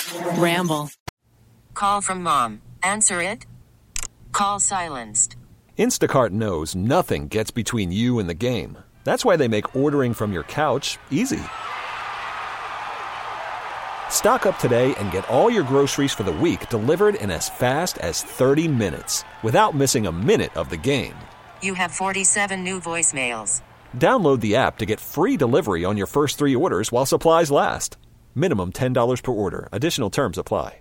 Ramble. Call from mom. Answer it. Call silenced. Instacart knows nothing gets between you and the game. That's why they make ordering from your couch easy. Stock up today and get all your groceries for the week delivered in as fast as 30 minutes without missing a minute of the game. You have 47 new voicemails. Download the app to get free delivery on your first 3 orders while supplies last. Minimum $10 per order. Additional terms apply.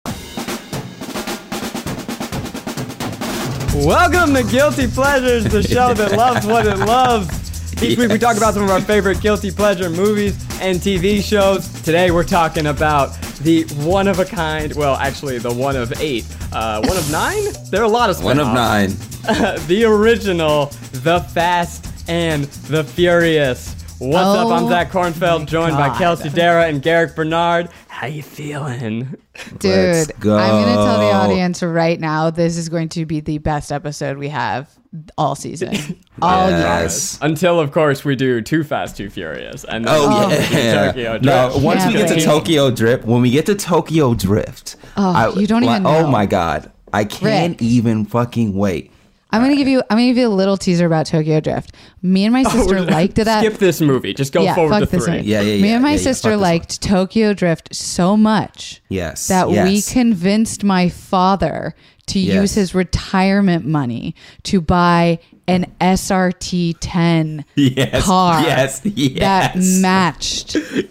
Welcome to Guilty Pleasures, the show that loves what it loves. Each week we talk about some of our favorite guilty pleasure movies and TV shows. Today we're talking about the one-of-a-kind, well, actually the one of 8. One of 9? There are a lot of spin-offs. One of 9. The original, The Fast and the Furious. What's up? I'm Zach Kornfeld, joined by Kelsey Dara and Garrick Bernard. How you feeling? Dude, Let's go. I'm going to tell the audience right now, this is going to be the best episode we have all season. All Yes. Until, of course, we do Too Fast, Too Furious. And then Tokyo Drift. No, once we get to wait. Tokyo Drift, when we get to Tokyo Drift, you don't even know. Oh my God, I can't even fucking wait. I'm gonna give you a little teaser about Tokyo Drift. Me and my sister liked that. Skip this movie. Just go forward to 3. Movie. Yeah. Me and my fuck sister this liked Tokyo Drift so much that we convinced my father to use his retirement money to buy an SRT 10 car that matched the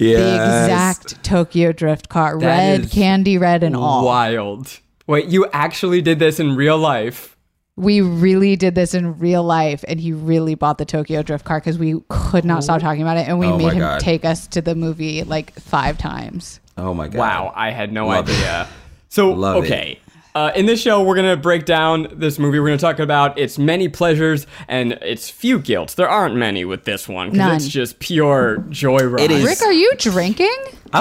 exact Tokyo Drift car. Red, candy red, and all. Wild. Wait, you actually did this in real life? We really did this in real life, and he really bought the Tokyo Drift car because we could not stop talking about it, and we made him take us to the movie like 5 times. Oh my God. Wow, I had no idea. So, okay. In this show, we're going to break down this movie. We're going to talk about its many pleasures and its few guilts. There aren't many with this one because it's just pure joyride. It is. Rick, are you drinking?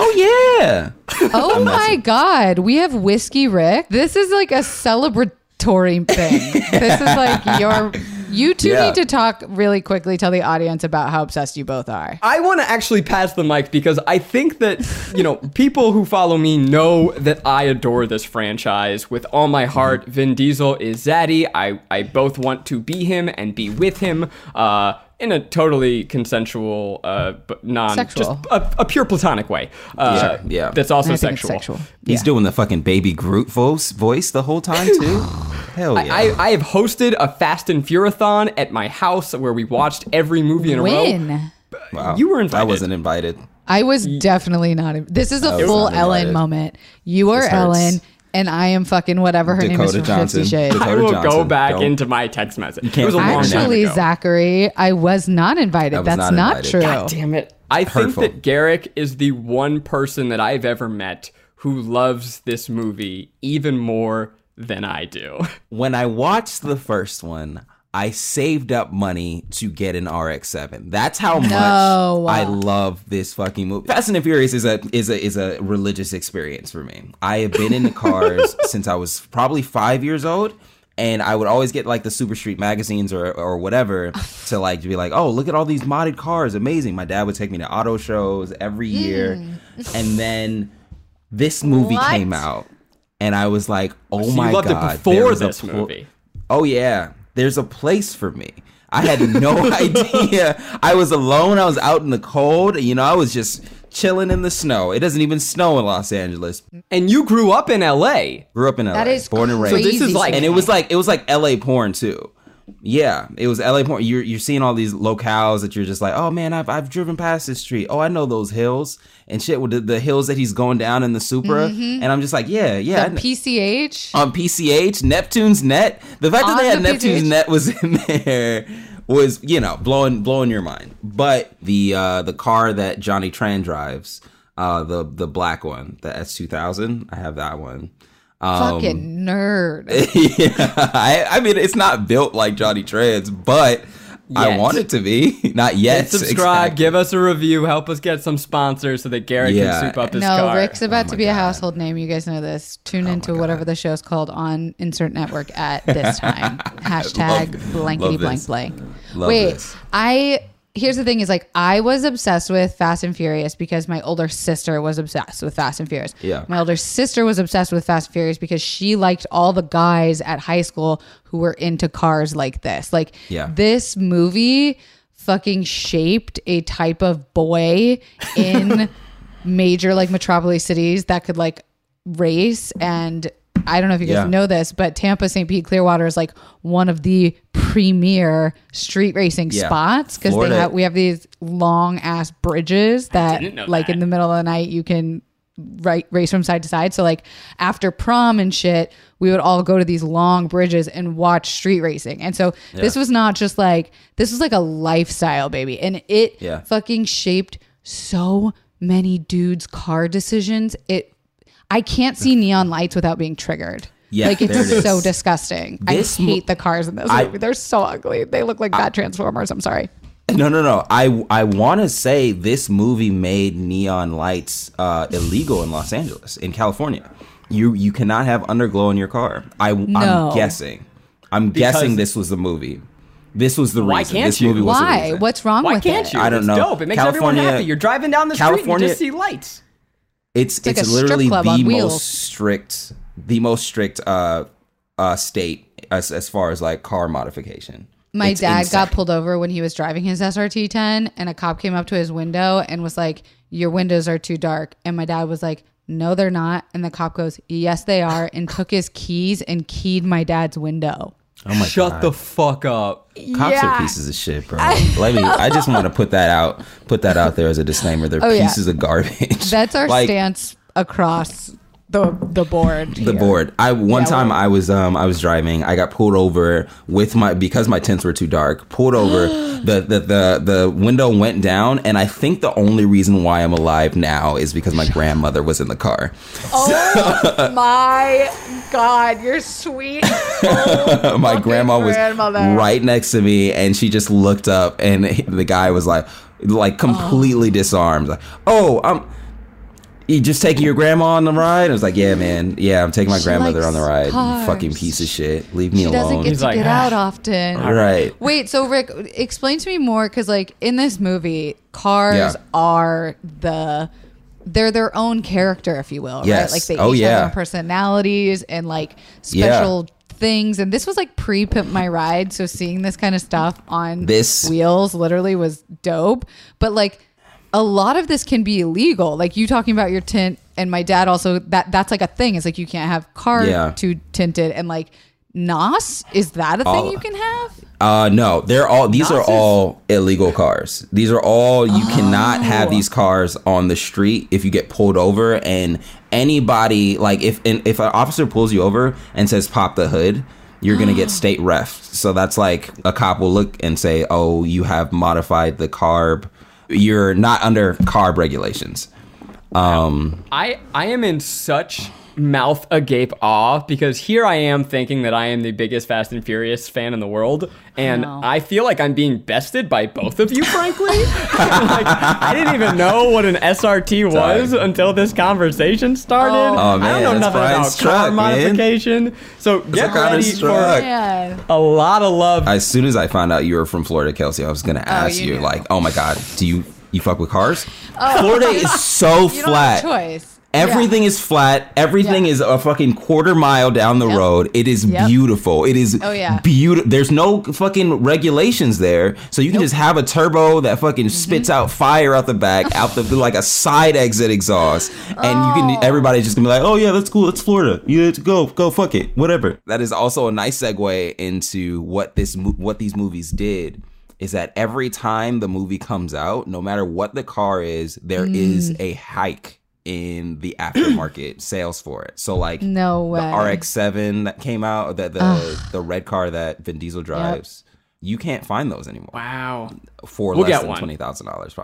Oh yeah. Oh my God. We have Whiskey Rick. This is like a celebratory thing. This is like you two need to talk really quickly, tell the audience about how obsessed you both are. I want to actually pass the mic because I think that, people who follow me know that I adore this franchise with all my heart. Vin Diesel is Zaddy. I both want to be him and be with him in a totally consensual, but sexual. just a pure platonic way. That's also sexual. He's doing the fucking Baby Groot voice the whole time too. Hell yeah. I have hosted a Fast and Furathon at my house where we watched every movie in a row. Wow. You were invited. I wasn't invited. I was definitely not. This is a full Ellen moment. You are Ellen. And I am fucking whatever her name is from 50 Shades. I will go back into my text message. It was a long time ago. Zachary, I was not invited. That's not true. God damn it. I think that Garrick is the one person that I've ever met who loves this movie even more than I do. When I watched the first one, I saved up money to get an RX-7. That's how much I love this fucking movie. Fast and the Furious is a religious experience for me. I have been into cars since I was probably 5 years old, and I would always get like the Super Street magazines or whatever to be like, oh, look at all these modded cars, amazing. My dad would take me to auto shows every year, and then this movie came out, and I was like, oh my God. You loved it before this movie. Oh yeah. There's a place for me. I had no idea. I was alone. I was out in the cold. I was just chilling in the snow. It doesn't even snow in Los Angeles. And you grew up in LA. Grew up in LA. That is born and raised. crazy. So this is like, and it was like LA porn too. Yeah, it was LA porn. You're seeing all these locales that you're just like, oh man, I've driven past this street. Oh, I know those hills and shit with the hills that he's going down in the Supra. And I'm just like, yeah. The PCH on PCH, Neptune's Net. The fact that they had Neptune's PCH. Net was in there was blowing your mind. But the car that Johnny Tran drives, the black one, the S2000, I have that one. Fucking nerd. Yeah, I mean, it's not built like Johnny Tran's, but I want it to be. Not yet. Hit subscribe, give us a review, help us get some sponsors so that Gary can soup up his car. No, Rick's about to be a household name. You guys know this. Tune into whatever the show's called on insert network at this time. Hashtag blankety blank blank. Wait, this. here's the thing is like I was obsessed with Fast and Furious because my older sister was obsessed with Fast and Furious. Yeah. My older sister was obsessed with Fast and Furious because she liked all the guys at high school who were into cars like this. Like this movie fucking shaped a type of boy in major like metropolis cities that could like race. And I don't know if you guys know this, but Tampa, St. Pete, Clearwater is like one of the premier street racing spots because we have these long ass bridges that like in the middle of the night you can race from side to side. So like after prom and shit, we would all go to these long bridges and watch street racing. And so this was not just like, this was like a lifestyle, baby. And it fucking shaped so many dudes' car decisions. I can't see neon lights without being triggered. Yeah, like it's so disgusting. I hate the cars in this movie. They're so ugly. They look like bad Transformers. I'm sorry. No. I want to say this movie made neon lights illegal in Los Angeles, in California. You cannot have underglow in your car. I'm guessing. I'm guessing this was the movie. This was the reason. Why can't this you? Movie was Why? the reason. What's wrong with it? Why can't you? I don't know. It's dope. It makes everyone happy. You're driving down the street and you just see lights. It's like literally the most strict state as far as like car modification. My dad got pulled over when he was driving his SRT 10 and a cop came up to his window and was like, your windows are too dark. And my dad was like, no, they're not. And the cop goes, yes, they are. And took his keys and keyed my dad's window. Oh my Shut God. the fuck up. Cops are pieces of shit, bro. I just want to put that out there as a disclaimer. They're pieces of garbage. That's our stance across the board. The board. One time I was driving. I got pulled over because my tints were too dark. Pulled over. The window went down, and I think the only reason why I'm alive now is because my grandmother was in the car. Oh my God, you're sweet. My grandma was right next to me, and she just looked up, and the guy was like completely disarmed. Like, you just taking your grandma on the ride? I was like, yeah, man. Yeah, I'm taking my grandmother on the ride. You fucking piece of shit. Leave me alone. She doesn't get to get out often. Right. Wait, so Rick, explain to me more, because like in this movie, cars are they're their own character, if you will, right? Like they each have their own personalities and like special things. And this was like pre-Pimp My Ride, so seeing this kind of stuff on wheels literally was dope. But like, a lot of this can be illegal. Like you talking about your tint, and my dad also, that's like a thing. It's like you can't have car too tinted, and like NOS, is that a thing you can have? No, these are all illegal cars. These are all, you cannot have these cars on the street if you get pulled over. And anybody, like if an officer pulls you over and says pop the hood, you're going to get state refed. So that's like a cop will look and say, oh, you have modified the carb. You're not under carb regulations. I am in such mouth agape awe because here I am thinking that I am the biggest Fast and Furious fan in the world, and I feel like I'm being bested by both of you, frankly. Like, I didn't even know what an SRT was until this conversation started. Oh, man, I don't know nothing about car modification. Man. So get ready for a lot of love. As soon as I found out you were from Florida, Kelsey, I was going to ask you like, oh my God, do you fuck with cars? Florida is so flat. Don't have a choice. Everything is flat. Everything is a fucking quarter mile down the road. It is beautiful. It is beautiful. There's no fucking regulations there. So you can just have a turbo that fucking spits out fire out the back, like a side exit exhaust. And everybody's just gonna be like, oh yeah, that's cool. It's Florida. You go fuck it. Whatever. That is also a nice segue into what these movies did. Is that every time the movie comes out, no matter what the car is, there is a hike in the aftermarket sales for it. So like no way. The RX-7 that came out, the red car that Vin Diesel drives, you can't find those anymore. Wow. For less than $20,000 probably.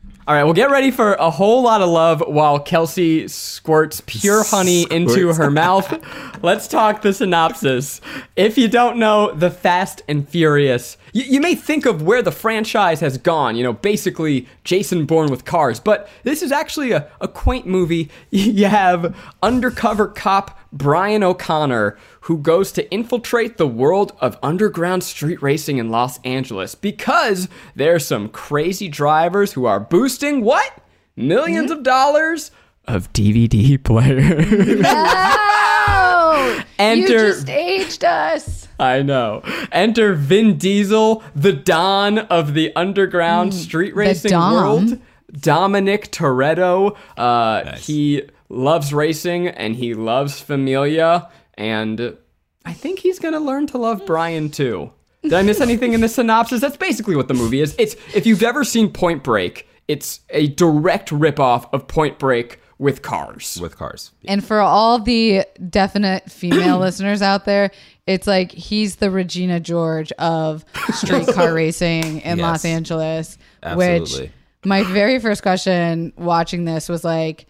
All right, well, get ready for a whole lot of love while Kelsey squirts pure honey into her mouth. Let's talk the synopsis. If you don't know The Fast and Furious, you may think of where the franchise has gone, basically Jason Bourne with cars, but this is actually a quaint movie. You have undercover cop Brian O'Connor, who goes to infiltrate the world of underground street racing in Los Angeles because there's some crazy drivers who are boosting what? Millions of dollars of DVD players. No! You just aged us. I know. Enter Vin Diesel, the Don of the underground street racing world. Dominic Toretto. Nice. He loves racing and he loves Familia, and I think he's gonna learn to love Brian too. Did I miss anything in the synopsis? That's basically what the movie is. It's, if you've ever seen Point Break, it's a direct ripoff of Point Break with cars. And for all the definite female listeners out there, it's like he's the Regina George of street car racing in Los Angeles. Absolutely. Which my very first question watching this was like,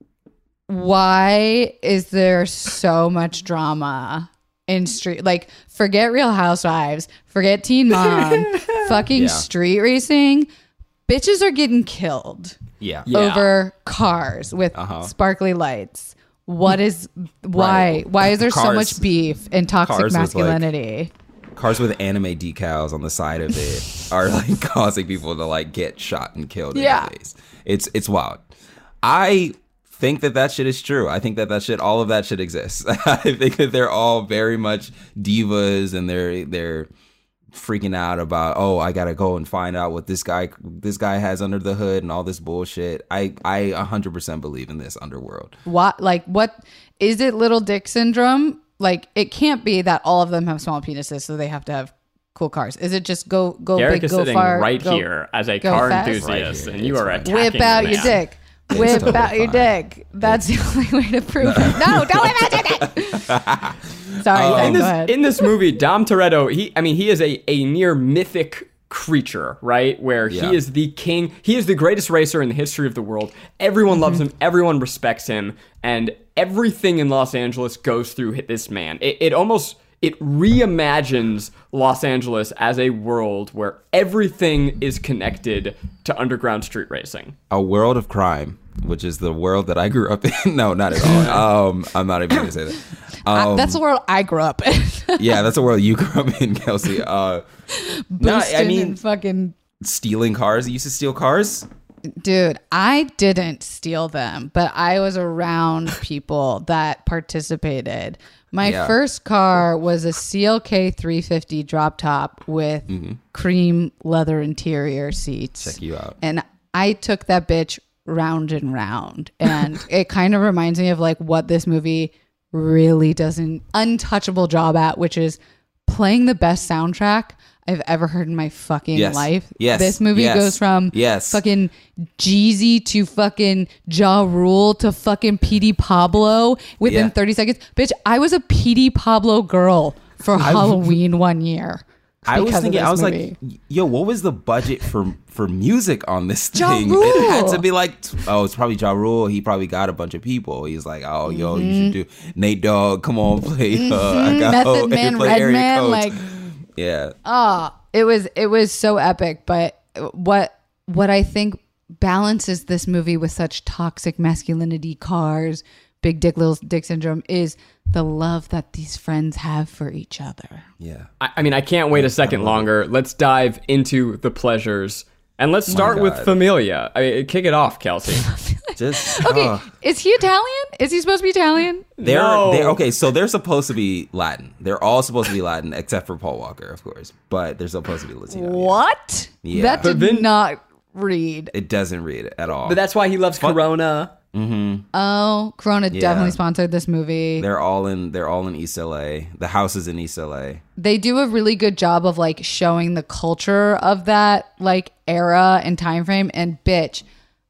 why is there so much drama in street? Like, forget Real Housewives, forget Teen Mom, fucking street racing. Bitches are getting killed over cars with sparkly lights. What is why is there so much beef and toxic masculinity? Cars with anime decals on the side of it are like causing people to like get shot and killed in the face. It's wild. I think that shit is true. I think that shit, all of that shit exists. I think that they're all very much divas, and they're freaking out about, oh, I gotta go and find out what this guy has under the hood and all this bullshit. I 100% believe in this underworld. What is it? Little dick syndrome? Like, it can't be that all of them have small penises, so they have to have cool cars. Is it just go Garrick big, is go sitting far, right here as a car enthusiast, and you are attacking Whip out your dick. Whip out your dick. That's the only way to prove it. No, don't whip out your dick. Sorry, go ahead. In this movie, Dom Toretto, he is a near mythic creature, right? Where he is the king. He is the greatest racer in the history of the world. Everyone loves him. Everyone respects him. And everything in Los Angeles goes through this man. It reimagines Los Angeles as a world where everything is connected to underground street racing. A world of crime, which is the world that I grew up in. No, not at all. I'm not even going to say that. That's the world I grew up in. Yeah, that's the world you grew up in, Kelsey. And fucking stealing cars. You used to steal cars? Dude, I didn't steal them, but I was around people that participated. My first car was a CLK 350 drop top with cream leather interior seats. Check you out. And I took that bitch round and round. And it kind of reminds me of like what this movie really does an untouchable job at, which is playing the best soundtrack I've ever heard in my fucking life. This movie goes from fucking Jeezy to fucking Ja Rule to fucking P.D. Pablo within 30 seconds. Bitch, I was a P.D. Pablo girl for Halloween one year. I was thinking, I was like, yo, what was the budget for music on this thing? Ja Rule. It had to be like, it's probably Ja Rule. He probably got a bunch of people. He's like, oh, yo, you should do Nate Dogg. Come on, play. Method Man, Redman, like. Yeah. It was so epic. But what I think balances this movie with such toxic masculinity, cars, big dick, little dick syndrome, is the love that these friends have for each other. Yeah. I mean, I can't wait a second longer. Let's dive into the pleasures. And let's start with Familia. Kick it off, Kelsey. Is he Italian? Is he supposed to be Italian? Okay, so they're supposed to be Latin. They're all supposed to be Latin, except for Paul Walker, of course. But they're supposed to be Latino. What? Yeah. That did not read. It doesn't read at all. But that's why he loves Corona. Mm-hmm. Oh, Corona definitely sponsored this movie. They're all in East LA. The house is in East LA. They do a really good job of like showing the culture of that like era and time frame. And bitch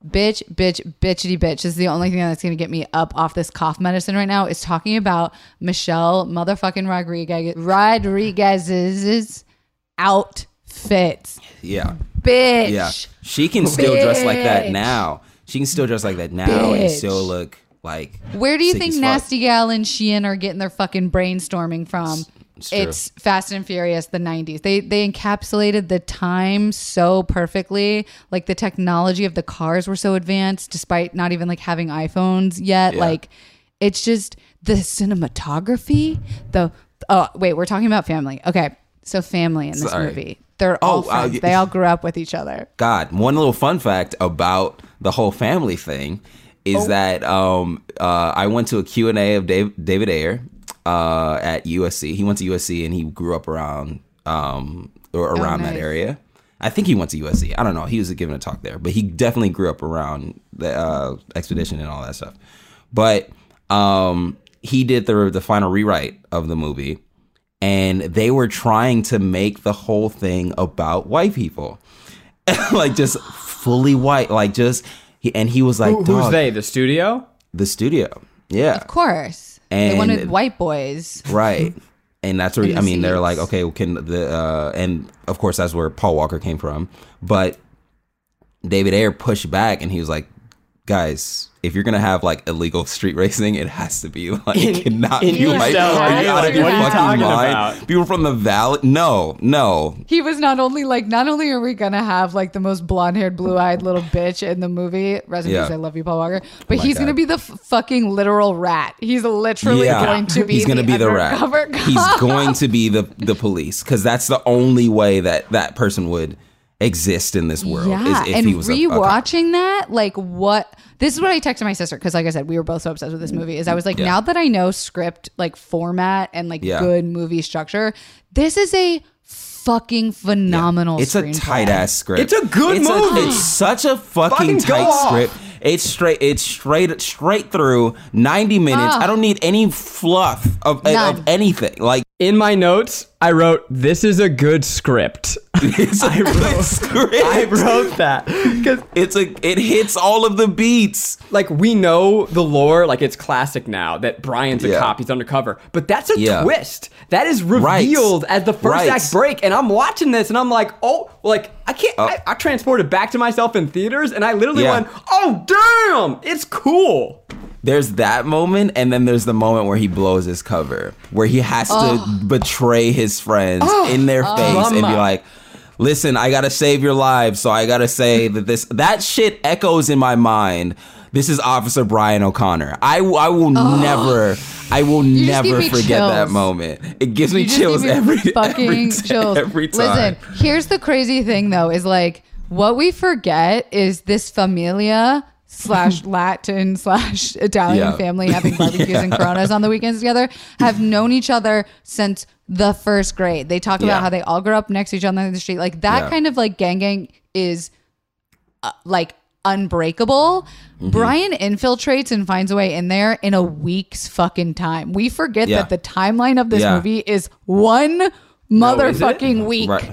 is the only thing that's gonna get me up off this cough medicine right now, is talking about Michelle motherfucking Rodriguez's outfit. fits. Yeah. Bitch. Yeah. She can still dress like that now. She can still dress like that now and still look like. Where do you think Nasty Gal and Sheehan are getting their fucking brainstorming from? It's Fast and Furious, the 90s. They encapsulated the time so perfectly. Like the technology of the cars were so advanced, despite not even like having iPhones yet. Yeah. Like it's just the cinematography. Wait, we're talking about family. Okay, so family in this movie. They're all friends. They all grew up with each other. God, one little fun fact about the whole family thing is that I went to a Q&A of David Ayer at USC. He went to USC and he grew up around that area. I think he went to USC. I don't know. He was giving a talk there, but he definitely grew up around the expedition and all that stuff. But he did the final rewrite of the movie. And they were trying to make the whole thing about white people. Like just fully white. Like just, he was like, who's they? The studio? The studio. Yeah. Of course. And they wanted white boys. Right. And that's where, they're like, okay, and of course that's where Paul Walker came from. But David Ayer pushed back and he was like, guys, if you're gonna have like illegal street racing, it has to be like it cannot be like. Are you out of your fucking mind? People from the valley? No. He was not only are we gonna have like the most blonde-haired, blue-eyed little bitch in the movie. Rest in peace, I love you, Paul Walker. But he's gonna be the fucking literal rat. He's literally going to be. He's gonna be the rat. Cop. He's going to be the police because that's the only way that person would exist in this world. Yeah, if and he was rewatching that, like what? This is what I texted my sister because, like I said, we were both so obsessed with this movie. Is I was like, now that I know script like format and like good movie structure, this is a fucking phenomenal. It's a tight ass script. It's a good movie. It's such a fucking tight script. It's straight through 90 minutes. I don't need any fluff of anything. Like in my notes, I wrote, "This is a good script." It's a good script. I wrote that because it hits all of the beats. Like we know the lore, like it's classic now that Brian's a cop, he's undercover. But that's a twist that is revealed as the first act break, and I'm watching this and I'm like, I can't. I transported back to myself in theaters, and I literally went, "Oh damn, it's cool." There's that moment, and then there's the moment where he blows his cover, where he has to betray his friends in their face and be like, listen, I gotta save your lives, so I gotta say that shit echoes in my mind. This is Officer Brian O'Connor. I will never forget that moment. It gives me chills every time. Listen, here's the crazy thing though, is like what we forget is this familia / Latin / Italian family having barbecues and Coronas on the weekends together have known each other since the first grade. They talk about how they all grew up next to each other in the street. Like that kind of like gang is like unbreakable. Brian infiltrates and finds a way in there in a week's fucking time. We forget that the timeline of this movie is one motherfucking week. Right.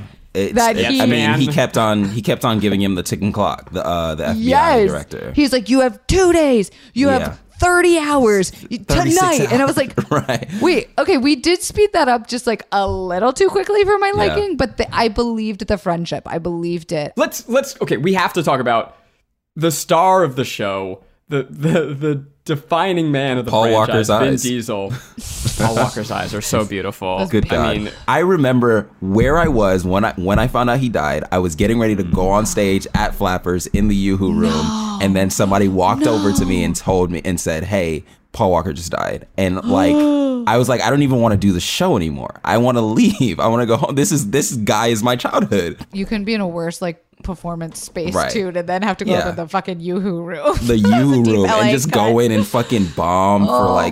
He kept on giving him the ticking clock, the FBI director. He's like, you have 2 days, you have 30 hours tonight. And I was like, wait, okay, we did speed that up just like a little too quickly for my liking, but I believed the friendship. I believed it. Okay, we have to talk about the star of the show, the defining man of the franchise, Vin Diesel. Paul Walker's eyes are so beautiful. Good God. I remember where I was when I found out he died. I was getting ready to go on stage at Flappers in the Yoo-Hoo room, and then somebody walked over to me and told me and said, "Hey, Paul Walker just died." And like I was like, I don't even want to do the show anymore. I want to leave. I want to go home. This guy is my childhood. You couldn't be in a worse like performance space too, to then have to go to the fucking Yoo-Hoo room. The Yoo-Hoo room and just go in and fucking bomb for like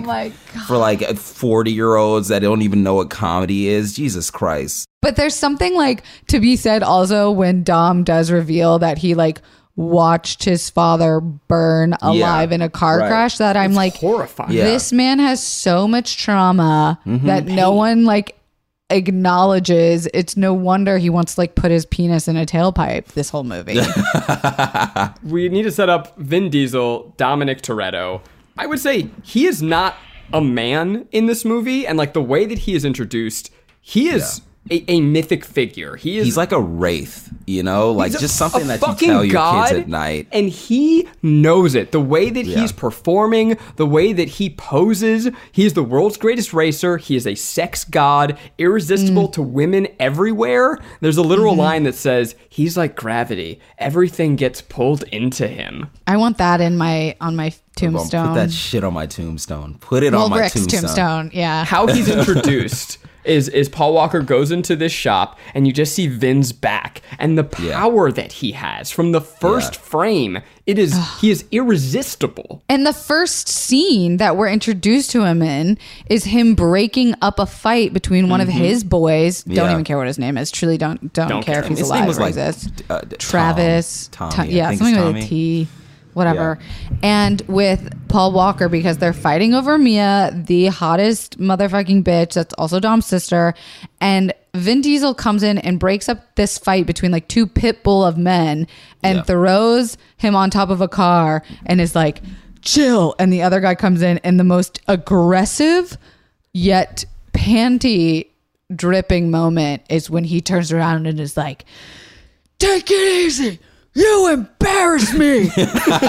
40-year-olds that don't even know what comedy is. Jesus Christ. But there's something like to be said also when Dom does reveal that he like watched his father burn alive in a car crash, that I'm like, horrifying. This man has so much trauma that no one like acknowledges. It's no wonder he wants to like put his penis in a tailpipe this whole movie. We need to set up Vin Diesel, Dominic Toretto. I would say he is not a man in this movie, and like the way that he is introduced, he is a mythic figure. He's like a wraith, you know, like just something that you tell your kids at night. And he knows it. The way that he's performing, the way that he poses. He is the world's greatest racer. He is a sex god, irresistible to women everywhere. There's a literal line that says, he's like gravity. Everything gets pulled into him. I want that on my tombstone. Put that shit on my tombstone. Put it on my Rick's tombstone. Yeah. How he's introduced is Paul Walker goes into this shop and you just see Vin's back and the power that he has from the first frame. He is irresistible. And the first scene that we're introduced to him in is him breaking up a fight between one of his boys. Don't even care what his name is. Truly don't care if he's his alive name was or like exists. Travis. Tommy. Something with a T. Whatever. Yeah. And with Paul Walker, because they're fighting over Mia, the hottest motherfucking bitch that's also Dom's sister. And Vin Diesel comes in and breaks up this fight between like two pit bull of men and throws him on top of a car and is like, chill. And the other guy comes in and the most aggressive yet panty dripping moment is when he turns around and is like, take it easy. You embarrass me. And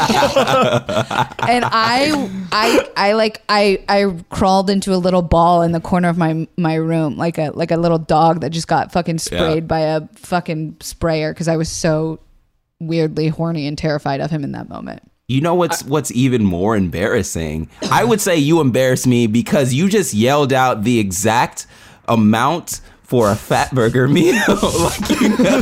I crawled into a little ball in the corner of my room, like a little dog that just got fucking sprayed by a fucking sprayer, because I was so weirdly horny and terrified of him in that moment. You know what's even more embarrassing? I would say you embarrassed me because you just yelled out the exact amount for a Fatburger meal. Like, you know,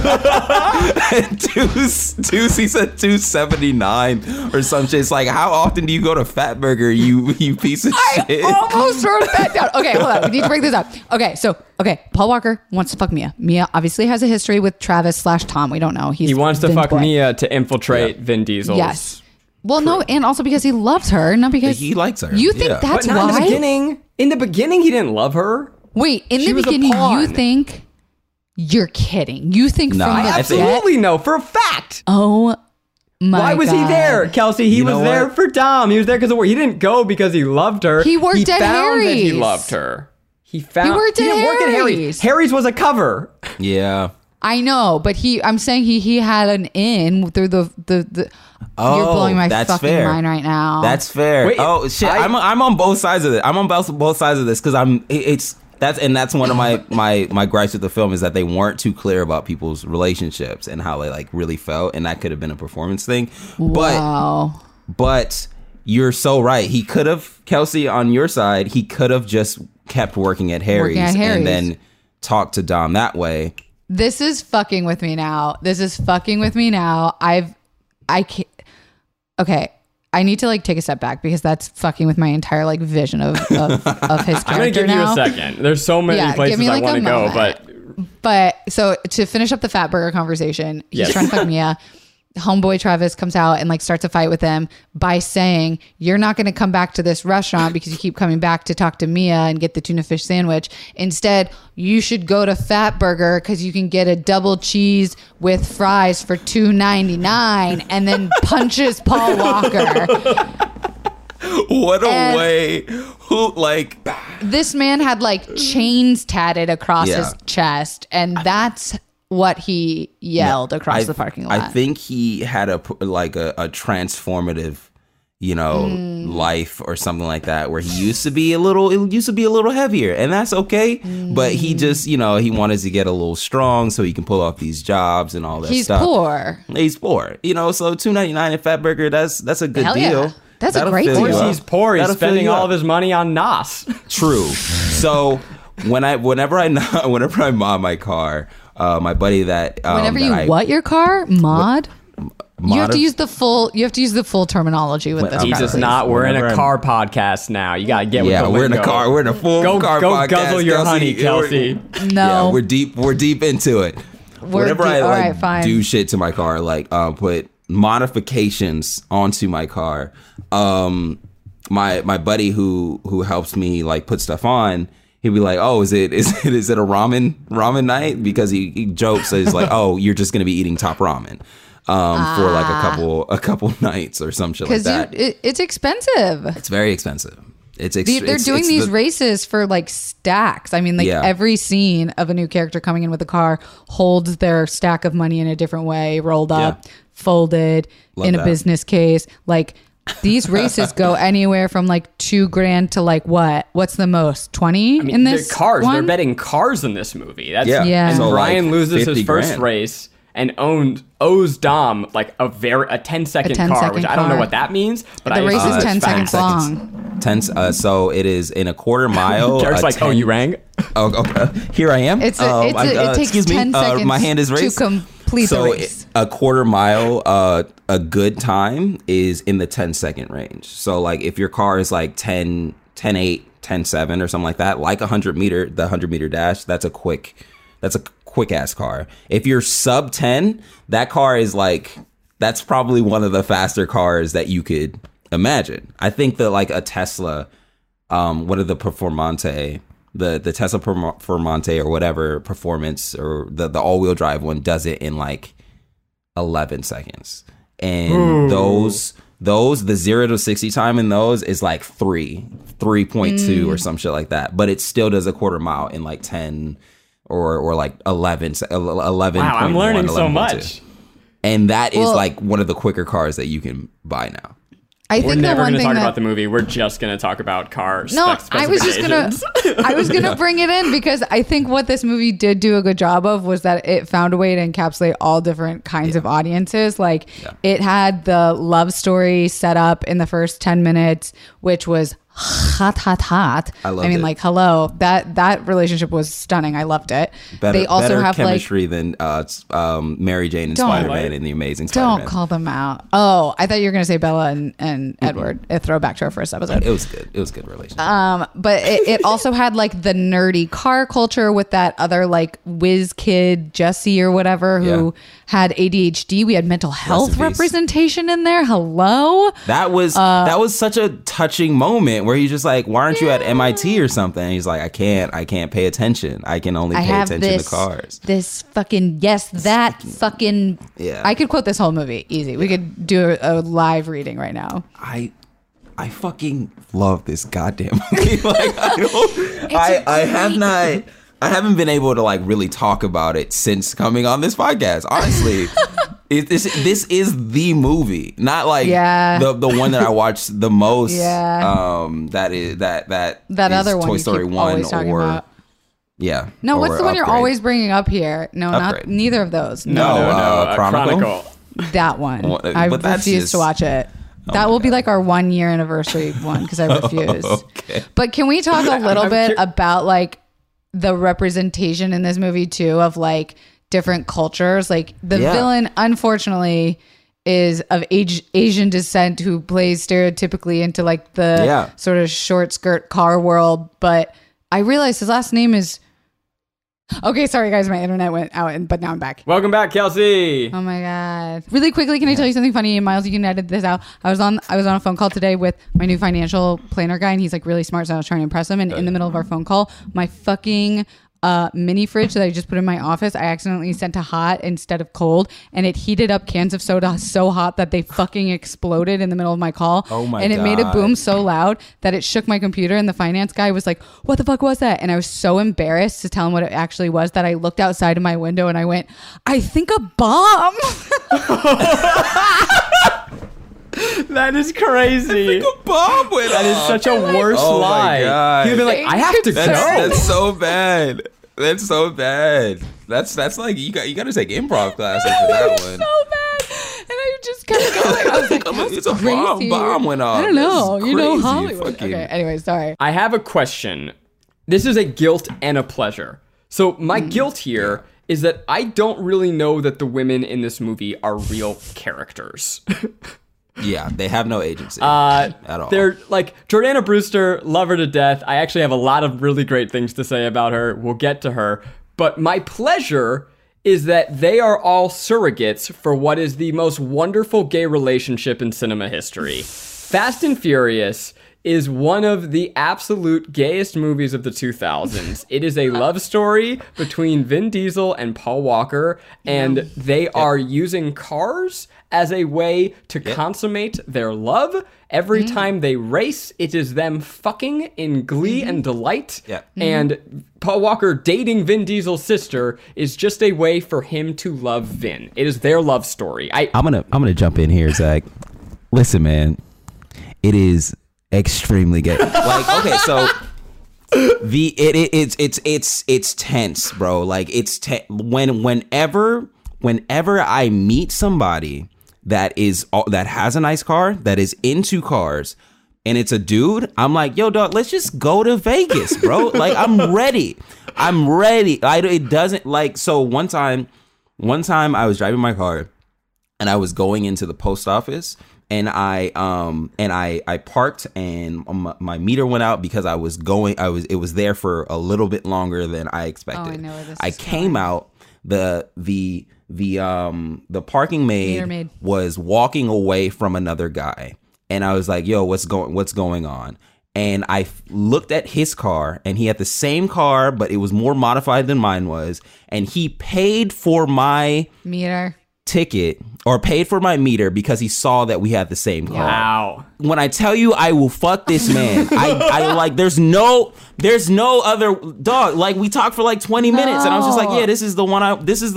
he said $2.79 or some shit. It's like, how often do you go to Fatburger, you piece of shit? I almost wrote that down. Okay, hold on. We need to break this up. Okay, Paul Walker wants to fuck Mia. Mia obviously has a history with Travis/Tom. We don't know. He wants to fuck Mia to infiltrate Vin Diesel. Yes. Well, no, and also because he loves her, not because he likes her. You think that's but why? In the beginning, he didn't love her. Wait, in the beginning, you think you're kidding? You think from the absolutely no, for a fact. Oh my God. Why was he there, Kelsey? He was there for Dom. He was there because of work. He didn't go because he loved her. He worked at Harry's. That he loved her. He worked at Harry's. Harry's was a cover. Yeah. I know, but I'm saying he had an in through the you're blowing my fucking mind right now. That's fair. Wait, shit. I'm on both sides of it. I'm on both sides of this because that's one of my gripes with the film is that they weren't too clear about people's relationships and how they like really felt, and that could have been a performance thing. Wow. But you're so right. He could have, Kelsey, on your side, he could have just kept working at Harry's and then talked to Dom that way. This is fucking with me now. I can't. Okay, I need to like take a step back because that's fucking with my entire like vision of his character. I'm gonna give you a second. There's so many places I want to go, but so to finish up the Fatburger conversation, he's trying to fuck Mia. Homeboy Travis comes out and like starts a fight with him by saying, you're not going to come back to this restaurant because you keep coming back to talk to Mia and get the tuna fish sandwich. Instead, you should go to Fatburger because you can get a double cheese with fries for $2.99, and then punches Paul Walker. What a way. This man had like chains tatted across his chest, and that's what he yelled across the parking lot. I think he had a transformative, life or something like that, where he used to be a little heavier, and that's okay. But he just, he wanted to get a little strong so he can pull off these jobs and all that stuff. He's poor. So $2.99 at Fatburger, that's a good deal. Yeah. That's a great deal. Of course he's poor. He's spending all of his money on Nos. True. So whenever I mod my car, my buddy that your car mod. You have to use the full terminology with this. Jesus, not. We're in a car podcast now. You gotta get with the lingo. We're in a car. We're in a full car podcast. Go guzzle your honey, Kelsey. No, we're deep into it. Whenever I do shit to my car, like put modifications onto my car, my buddy who helps me like put stuff on, he'd be like, "Oh, is it a ramen night?" Because he jokes, so he's like, "Oh, you're just gonna be eating top ramen for like a couple nights or some shit like that." Because it's expensive. It's very expensive. They're doing these races for like stacks. I mean, like every scene of a new character coming in with a car holds their stack of money in a different way, rolled up, folded, in a business case. Like these races go anywhere from like $2,000 to like what? What's the most? 20 in this cars. one? They're betting cars in this movie. That's, yeah. And so Brian like loses his first grand. race and owes Dom like a 10-second car, which I don't know what that means. But the race is 10 seconds long. So it is in a quarter mile. Jared's like, 10, oh, you rang? Oh, okay. Here I am. It takes 10 seconds my hand is raised. to complete the race. A quarter mile, a good time is in the 10-second range. So like if your car is like 10, 10-8, 10-7 or something like that, like the 100-meter dash, that's a quick ass car. If you're sub 10, that car is like, that's probably one of the faster cars that you could imagine. I think that like a Tesla, what are the Performante, the Tesla Performante or whatever performance, or the all-wheel drive one does it in like 11 seconds. And those the 0 to 60 time in those is like 3.2 or some shit like that. But it still does a quarter mile in like 10 or like 11. Wow, I'm learning so much. And that is like one of the quicker cars that you can buy now. We're never going to talk about the movie. We're just going to talk about cars. No, I was going to bring it in because I think what this movie did do a good job of was that it found a way to encapsulate all different kinds of audiences. Like it had the love story set up in the first 10 minutes, which was hot. I mean, like, hello, that relationship was stunning. I loved it. They also better have chemistry than Mary Jane and Spider-Man in the Amazing Spider-Man. Don't call them out. Oh, I thought you were gonna say Bella and Edward. A throwback to our first episode. It was good. It was a good relationship. But it also had like the nerdy car culture with that other like whiz kid Jesse or whatever who had ADHD. We had mental health representation in there. Hello. That was such a touching moment where he's just like, why aren't you at MIT or something? And he's like, I can't pay attention. I can only pay attention to cars. This fucking I could quote this whole movie easy. We could do a live reading right now. I fucking love this goddamn movie. Like I haven't been able to like really talk about it since coming on this podcast. Honestly, this is the movie, not like the one that I watched the most. That is other one. Toy Story 1 or no. What's the one you're always bringing up here? No, not neither of those. No. Chronicle. That one. I refuse to watch it. That will be like our 1 year anniversary one because I refuse. Okay. But can we talk a little bit about like the representation in this movie too of like different cultures? Like the villain, unfortunately, is of Asian descent who plays stereotypically into like the sort of short skirt car world. But I realized his last name is. Okay, sorry guys, my internet went out, but now I'm back. Welcome back, Kelsey. Oh my god! Really quickly, can I tell you something funny? Miles, you can edit this out. I was on a phone call today with my new financial planner guy, and he's like really smart, so I was trying to impress him. And in the middle of our phone call, my fucking mini fridge that I just put in my office, I accidentally sent to hot instead of cold, and it heated up cans of soda so hot that they fucking exploded in the middle of my call. Oh my god! And it made a God. boom so loud that it shook my computer, and the finance guy was like, "What the fuck was that?" And I was so embarrassed to tell him what it actually was that I looked outside of my window and I went, "I think a bomb." That is crazy. I think a bomb went That is off. such a worse lie. My God. He'd be like, I have to go. That's so bad. That's so bad. That's like you got to take improv classes for that one. So bad. And I just kept going. I was like, it's a bomb went off. I don't know. That's you know, crazy. Hollywood. Okay, anyway, sorry. I have a question. This is a guilt and a pleasure. So my guilt here is that I don't really know that the women in this movie are real characters. Yeah, they have no agency at all. They're like Jordana Brewster, love her to death. I actually have a lot of really great things to say about her. We'll get to her. But my pleasure is that they are all surrogates for what is the most wonderful gay relationship in cinema history. Fast and Furious is one of the absolute gayest movies of the 2000s. It is a love story between Vin Diesel and Paul Walker, and they are using cars as a way to consummate their love. Every time they race, it is them fucking in glee and delight. And Paul Walker dating Vin Diesel's sister is just a way for him to love Vin. It is their love story. I'm gonna jump in here, Zach. Listen, man, it is extremely gay. Like, okay, so it's tense, bro. Like, it's whenever I meet somebody that has a nice car, that is into cars, and it's a dude, I'm like, yo, dog, let's just go to Vegas, bro. Like, I'm ready. It doesn't, like, so one time I was driving my car and I was going into the post office, and I parked, and my meter went out because it was there for a little bit longer than I expected. I know where this I is came going. out, the parking maid was walking away from another guy, and I was like, yo, what's going on? And I looked at his car, and he had the same car, but it was more modified than mine was, and he paid for my meter ticket, or paid for my meter, because he saw that we had the same car. Wow. When I tell you I will fuck this man, I like, there's no other, dog. Like, we talked for like 20 minutes, and I was just like, yeah, this is the one.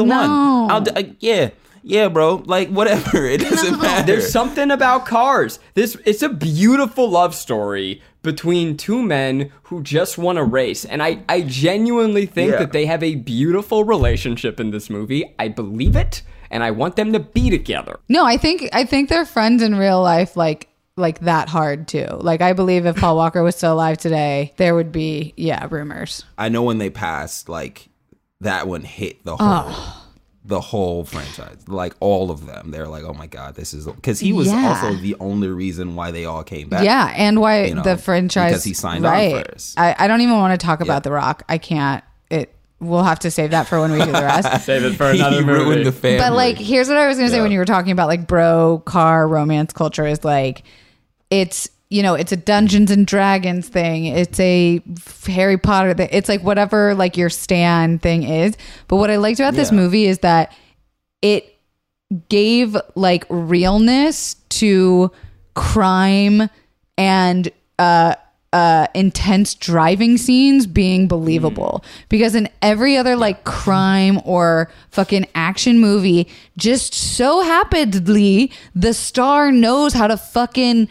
Yeah, bro. Like, whatever. It doesn't matter. There's something about cars. It's a beautiful love story between two men who just want to race. And I genuinely think that they have a beautiful relationship in this movie. I believe it, and I want them to be together. No, I think they're friends in real life, like that hard too. Like, I believe if Paul Walker was still alive today, there would be rumors. I know when they passed, like, that one hit the whole franchise, like all of them. They're like, oh my god, this is, because he was also the only reason why they all came back. Yeah, and why the franchise, because he signed on first. I don't even want to talk about The Rock. I can't. We'll have to save that for when we do the rest. Save it for another movie. Ruined the family. But like, here's what I was gonna say when you were talking about like bro car romance culture, is like, it's, you know, it's a Dungeons and Dragons thing. It's a Harry Potter thing. It's like whatever like your stan thing is. But what I liked about this movie is that it gave like realness to crime and intense driving scenes being believable, because in every other like crime or fucking action movie, just so happily the star knows how to fucking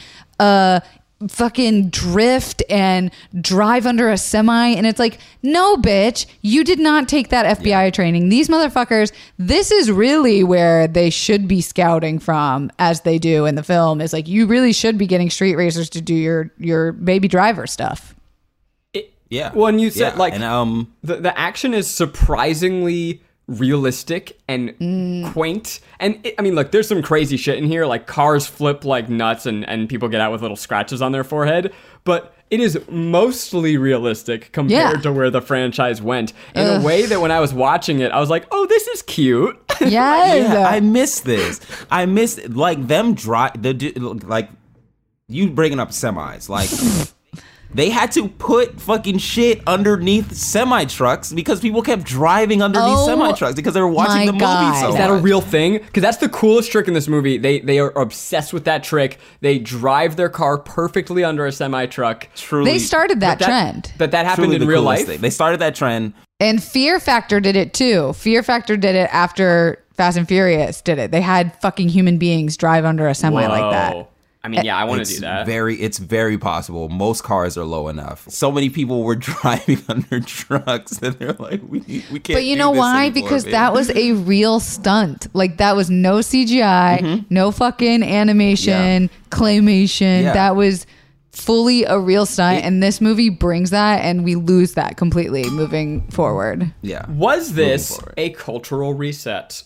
drift and drive under a semi, and it's like, no bitch, you did not take that FBI training. These motherfuckers, this is really where they should be scouting from, as they do in the film, is like, you really should be getting street racers to do your baby driver stuff. Well, and you said like, and the action is surprisingly realistic and quaint, and I mean, look, there's some crazy shit in here, like cars flip like nuts and people get out with little scratches on their forehead, but it is mostly realistic compared to where the franchise went, in a way that when I was watching it, I was like, oh, this is cute. I miss this. I miss like them like you bringing up semis, like they had to put fucking shit underneath semi-trucks because people kept driving underneath semi-trucks because they were watching the movie so much. Is that a real thing? Because that's the coolest trick in this movie. They are obsessed with that trick. They drive their car perfectly under a semi-truck. Truly, they started that trend. But that happened in real life? Thing. They started that trend. And Fear Factor did it too. Fear Factor did it after Fast and Furious did it. They had fucking human beings drive under a semi like that. I mean, I want to do that. It's very possible. Most cars are low enough. So many people were driving under trucks that they're like, we can't. But you know why? Because that was a real stunt. Like, that was no CGI, no fucking animation, claymation. Yeah. That was fully a real stunt. And this movie brings that, and we lose that completely moving forward. Yeah. Was this a cultural reset?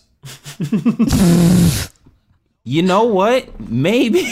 You know what? Maybe.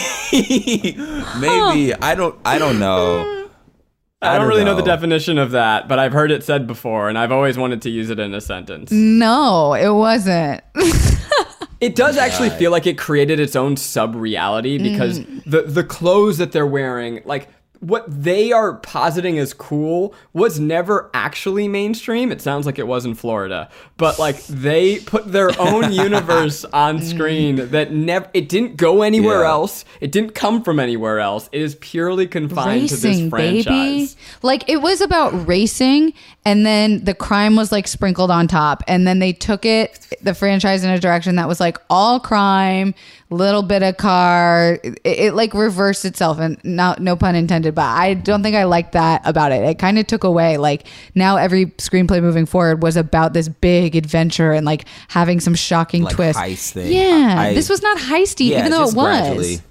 I don't know. I don't really know the definition of that, but I've heard it said before, and I've always wanted to use it in a sentence. No, it wasn't. It does actually feel like it created its own sub-reality, because the clothes that they're wearing, like, what they are positing as cool was never actually mainstream. It sounds like it was in Florida, but like they put their own universe on screen that it didn't go anywhere else. It didn't come from anywhere else. It is purely confined to this franchise. Baby. Like it was about racing, and then the crime was like sprinkled on top, and then they took the franchise in a direction that was like all crime, little bit of car. It like reversed itself, and no pun intended, but I don't think I liked that about it. It kind of took away, like, now every screenplay moving forward was about this big adventure and like having some shocking like twist. Heist thing. Yeah, this was not heisty, even though it was.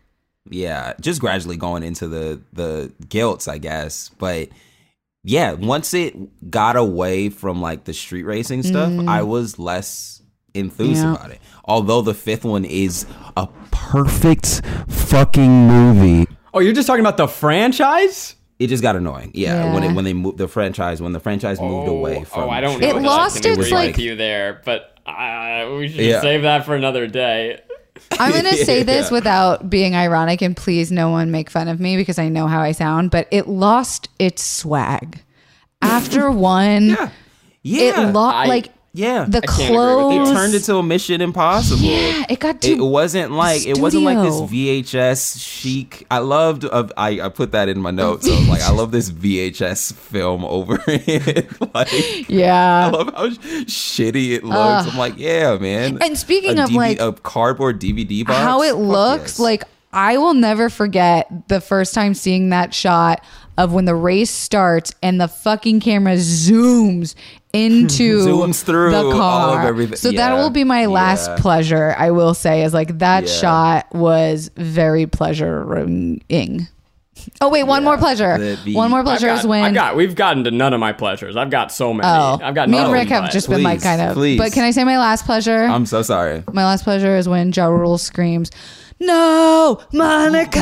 Just gradually going into the guilts, I guess. But yeah, once it got away from like the street racing stuff, I was less enthused about it. Although the fifth one is a perfect fucking movie. Oh, you're just talking about the franchise? It just got annoying. Yeah. When they moved the franchise moved away from. Oh, I don't know. It lost its like you there, but we should save that for another day. I'm going to say this without being ironic, and please no one make fun of me because I know how I sound, but it lost its swag. After one, it lost, the clothes. It turned into a Mission Impossible. Yeah, it got too It wasn't like this VHS chic. I loved. I put that in my notes. So I was like, I love this VHS film over it. Like, I love how shitty it looks. I'm like, yeah, man. And speaking of like a cardboard DVD box, how it looks, like I will never forget the first time seeing that shot of when the race starts and the fucking camera zooms through the car. All of everything. So that will be my last pleasure, I will say, is like that shot was very pleasuring. Oh wait, one more pleasure. One more pleasure is when we've gotten to none of my pleasures. I've got so many. I've got me and Rick have just been like kind of. Please. But can I say my last pleasure? I'm so sorry. My last pleasure is when Ja Rule screams, "No, Monica!"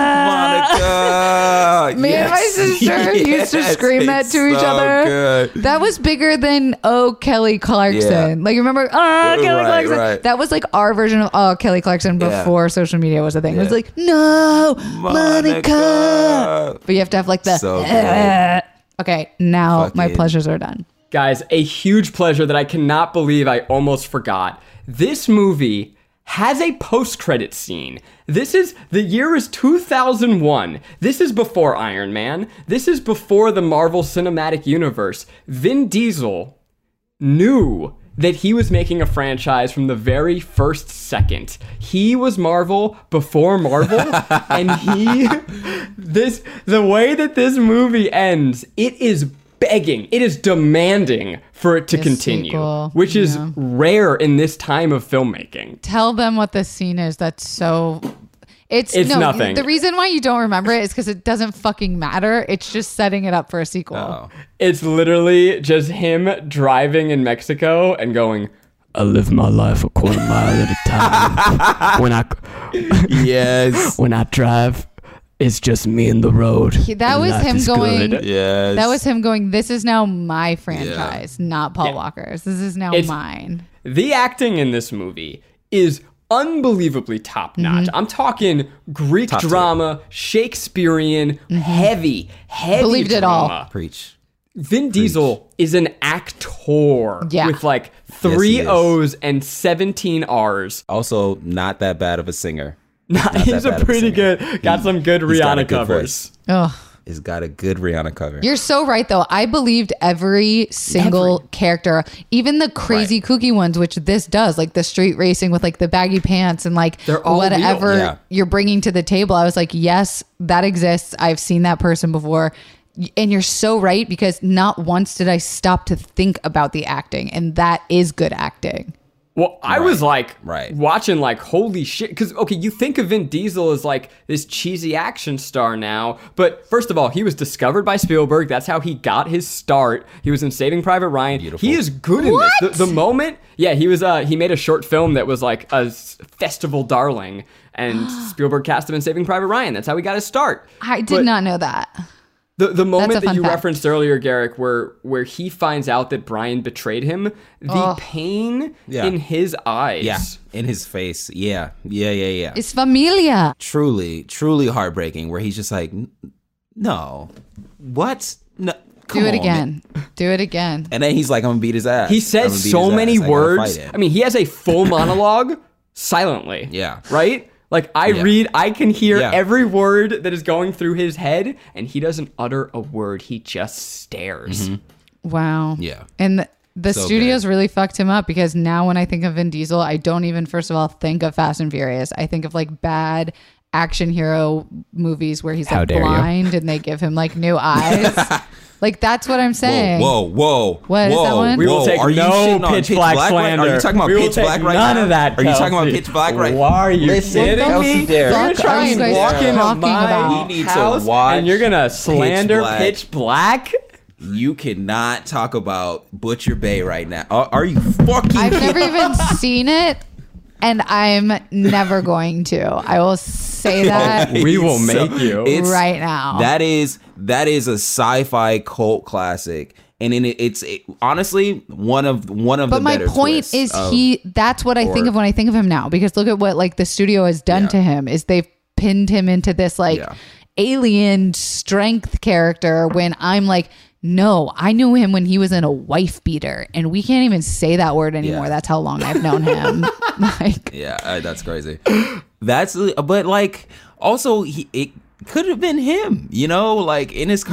Monica! Me and my sister used to scream that to each other. Good. That was bigger than "Oh, Kelly Clarkson." Yeah. Like, remember, "Oh, Kelly Clarkson." Right. That was like our version of "Oh, Kelly Clarkson" before social media was a thing. It was like, "No, Monica!" But you have to have like the. Okay, now my pleasures are done. Guys, a huge pleasure that I cannot believe I almost forgot. This movie has a post-credit scene. The year is 2001. This is before Iron Man. This is before the Marvel Cinematic Universe. Vin Diesel knew that he was making a franchise from the very first second. He was Marvel before Marvel, and the way that this movie ends, it is begging, it is demanding for it to continue, sequel. Which is rare in this time of filmmaking. Tell them what this scene is. That's so... It's nothing. The reason why you don't remember it is because it doesn't fucking matter. It's just setting it up for a sequel. Oh. It's literally just him driving in Mexico and going, "I live my life a quarter mile at a time. When I drive, it's just me and the road." That was him going. Yes. That was him going. This is now my franchise, not Paul Walker's. This is now mine. The acting in this movie is unbelievably top notch. I'm talking Greek drama, Shakespearean, heavy believed drama. It all. Preach. Vin Diesel is an actor with like 3 O's and 17 R's. Also, not that bad of a singer. He's a pretty good. Got some good Rihanna covers. Oh. He's got a good Rihanna cover. You're so right, though. I believed every single character, even the crazy kooky ones, which this does, like the street racing with like the baggy pants and like whatever you're bringing to the table. I was like, yes, that exists. I've seen that person before. And you're so right, because not once did I stop to think about the acting, and that is good acting. Well, I was like watching like, holy shit. Because, okay, you think of Vin Diesel as like this cheesy action star now. But first of all, he was discovered by Spielberg. That's how he got his start. He was in Saving Private Ryan. Beautiful. He is good in this. The moment, he was. He made a short film that was like a festival darling. And Spielberg cast him in Saving Private Ryan. That's how he got his start. I did not know that. The moment that you referenced earlier, Garrick, where he finds out that Brian betrayed him, the pain in his eyes. In his face. Yeah. It's familia. Truly, truly heartbreaking, where he's just like, No. What? No. Do it again. Do it again. And then he's like, I'm gonna beat his ass. He says so many words. I mean, he has a full monologue silently. Yeah. Right? Like, I can hear every word that is going through his head, and he doesn't utter a word. He just stares. Mm-hmm. Wow. Yeah. And the studios really fucked him up, because now when I think of Vin Diesel, I don't even, first of all, think of Fast and Furious. I think of like bad action hero movies where he's like blind and they give him like new eyes. Like, that's what I'm saying. Whoa. What is that one? We will take no Pitch Black slander. Are you talking about Pitch Black right now? None of that, Are you talking about Pitch Black right now? Why are you kidding me? You're trying to walk in my house and you're going to slander Pitch Black? You cannot talk about Butcher Bay right now. Are you fucking I've never even seen it, and I'm never going to. I will say that. We will make you right now. That is a sci-fi cult classic, and it's honestly one of the But my point is, that's what I think of when I think of him now, because look at what like the studio has done to him. Is they've pinned him into this like alien strength character, when I'm like, no, I knew him when he was in a wife beater, and we can't even say that word anymore. Yeah. That's how long I've known him. That's crazy. But like, also it could have been him, you know, like in his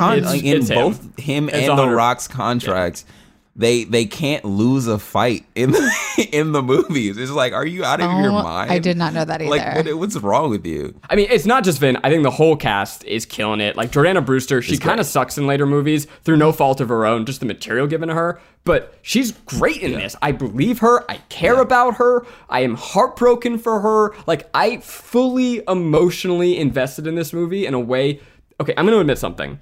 both him and The Rock's contracts. Yeah. They can't lose a fight in the movies. It's like, are you out of your mind? I did not know that either. Like, what's wrong with you? I mean, it's not just Vin. I think the whole cast is killing it. Like, Jordana Brewster, she kind of sucks in later movies through no fault of her own, just the material given to her. But she's great in this. I believe her. I care about her. I am heartbroken for her. Like, I fully emotionally invested in this movie in a way. Okay, I'm going to admit something.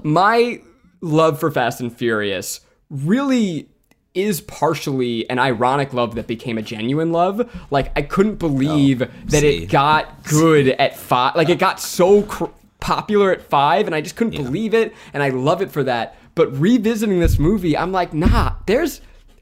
My love for Fast and Furious really is partially an ironic love that became a genuine love. Like, I couldn't believe that it got good at 5. Like, it got so popular at 5, and I just couldn't believe it, and I love it for that. But revisiting this movie, I'm like, nah, there's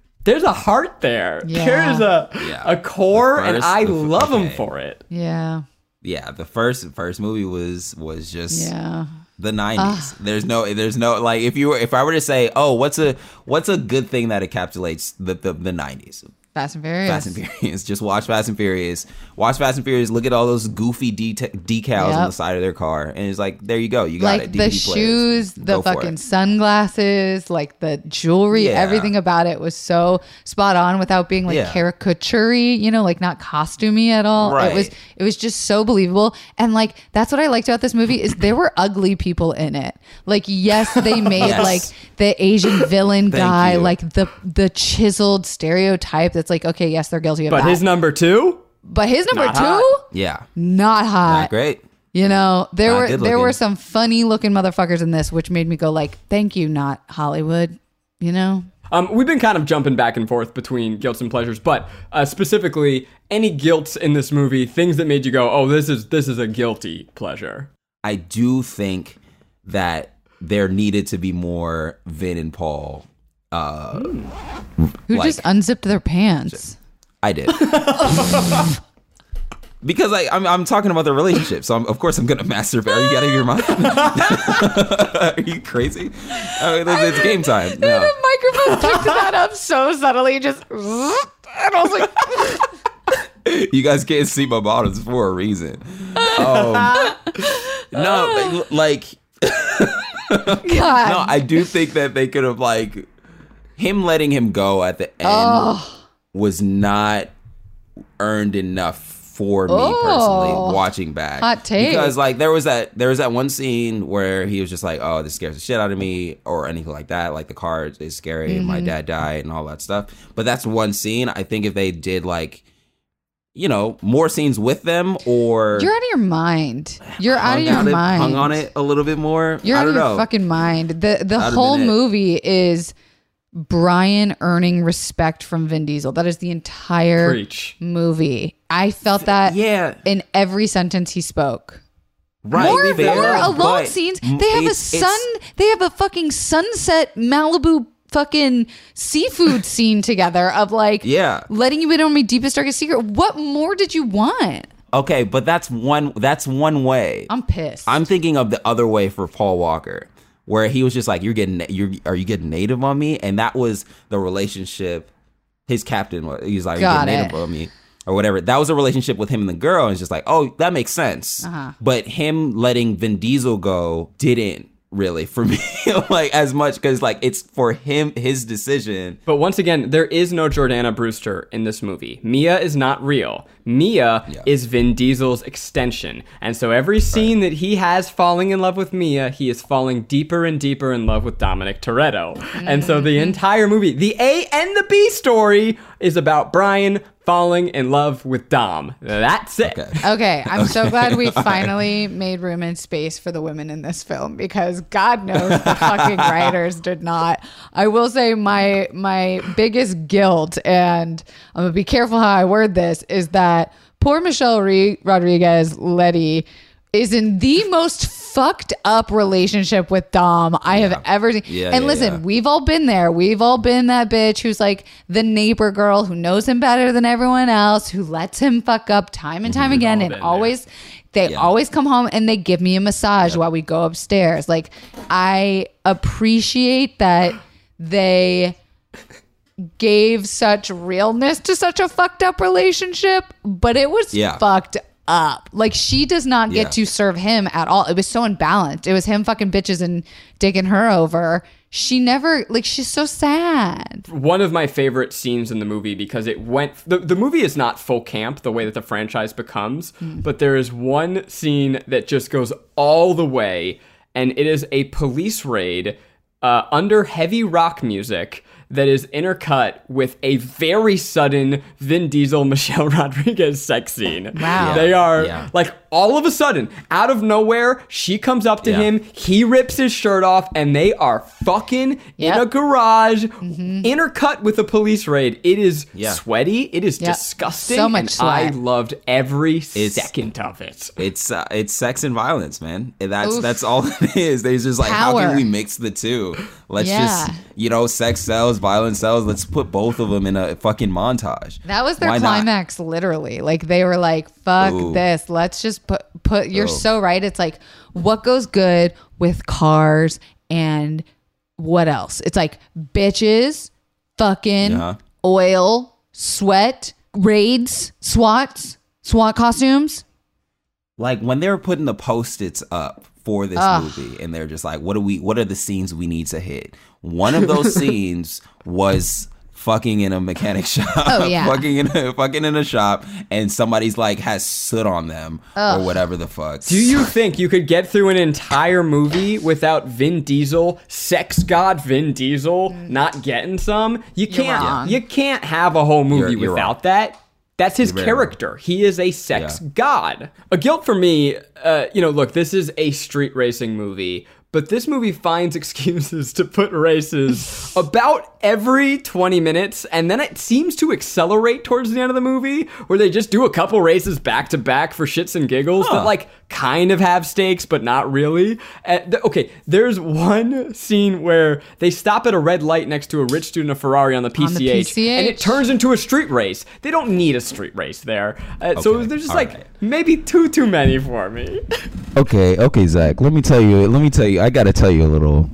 a heart there. Yeah. There's a core, and I love him for it. Yeah. Yeah, the first movie was just the 90s. There's no like, if I were to say, what's a good thing that encapsulates the 90s? Fast and Furious. Just watch Fast and Furious. Look at all those goofy decals on the side of their car, and it's like, there you go. You got like it. DVD the shoes, the fucking sunglasses, like the jewelry, everything about it was so spot on without being like caricature-y, you know, like not costumey at all. Right. It was just so believable. And like, that's what I liked about this movie, is there were ugly people in it. Like, yes, they made like the Asian villain guy, like the chiseled stereotype that's like, okay, yes, they're guilty of that. But his number 2? But his number 2? Hot. Yeah. Not hot. Not great. You know, there were some funny looking motherfuckers in this, which made me go like, thank you, not Hollywood, you know? We've been kind of jumping back and forth between guilts and pleasures, but specifically, any guilts in this movie, things that made you go, oh, this is a guilty pleasure. I do think that there needed to be more Vin and Paul. Who just unzipped their pants. I did. Because I'm talking about the relationship, so of course I'm gonna masturbate. Are you out of your mind? Are you crazy? It's game time. No. The microphone picked that up so subtly, just and I was like, you guys can't see my bottoms for a reason. No, like, God. No, I do think that they could have, like, him letting him go at the end was not earned enough for me personally watching back. Hot take. Because like there was that one scene where he was just like, oh, this scares the shit out of me, or anything like that. Like, the car is scary and my dad died and all that stuff. But that's one scene. I think if they did, like, you know, more scenes with them, or you're out of your mind. You're out of your mind. Hung on it a little bit more. You're out of your fucking mind. The whole movie is Brian earning respect from Vin Diesel. That is the entire movie. I felt that in every sentence he spoke. Right. More alone scenes. They have they have a fucking sunset Malibu fucking seafood scene together of like letting you in on my deepest, darkest secret. What more did you want? Okay, but that's one way. I'm pissed. I'm thinking of the other way for Paul Walker, where he was just like, are you getting native on me? And that was the relationship his captain was. He's like, you're getting native on me. Or whatever. That was a relationship with him and the girl. And it's just like, oh, that makes sense. But him letting Vin Diesel go didn't really for me like as much, because like it's for him, his decision. But once again, there is no Jordana Brewster in this movie. Mia is not real. Mia is Vin Diesel's extension. And so every scene that he has falling in love with Mia, he is falling deeper and deeper in love with Dominic Toretto. And so the entire movie, the A and the B story, is about Brian falling in love with Dom. That's it. Okay, I'm so glad we finally made room and space for the women in this film, because God knows the fucking writers did not. I will say my biggest guilt, and I'm gonna be careful how I word this, is that poor Michelle Rodriguez Letty is in the most fucked up relationship with Dom I have ever seen. And listen, we've all been there. We've all been that bitch who's like the neighbor girl who knows him better than everyone else, who lets him fuck up time and time again. And always, they always come home and they give me a massage while we go upstairs. Like, I appreciate that they gave such realness to such a fucked up relationship, but it was fucked up. Like, she does not get to serve him at all. It was so imbalanced. It was him fucking bitches and digging her over. She never, like, she's so sad. One of my favorite scenes in the movie, because it went, the movie is not full camp the way that the franchise becomes, but there is one scene that just goes all the way, and it is a police raid under heavy rock music that is intercut with a very sudden Vin Diesel, Michelle Rodriguez sex scene. Wow. They are like, all of a sudden, out of nowhere, she comes up to him, he rips his shirt off, and they are fucking in a garage, intercut with a police raid. It is sweaty. It is disgusting. So much sweat. I loved every second of it. It's sex and violence, man. That's all it is. They're just like, how can we mix the two? Let's just, sex sells, violence sells. Let's put both of them in a fucking montage. That was their climax, literally. Like, they were like, fuck this. Let's just put you're so right. It's like, what goes good with cars and what else? It's like bitches, fucking oil, sweat, raids, SWAT costumes. Like, when they were putting the Post-its up for this movie, and they're just like, what are the scenes we need to hit? One of those scenes was fucking in a mechanic shop. fucking in a shop, and somebody's like has soot on them or whatever the fuck. Do you think you could get through an entire movie without Vin Diesel, sex god Vin Diesel, not getting some? You can't. You can't have a whole movie without that. That's his character. He is a sex god. A guilt for me, look, this is a street racing movie, but this movie finds excuses to put races about every 20 minutes, and then it seems to accelerate towards the end of the movie, where they just do a couple races back to back for shits and giggles that like kind of have stakes, but not really. Okay, there's one scene where they stop at a red light next to a rich dude in a Ferrari on the PCH, and it turns into a street race. They don't need a street race there. So there's just maybe too many for me. Okay, Zach. Let me tell you. I gotta tell you a little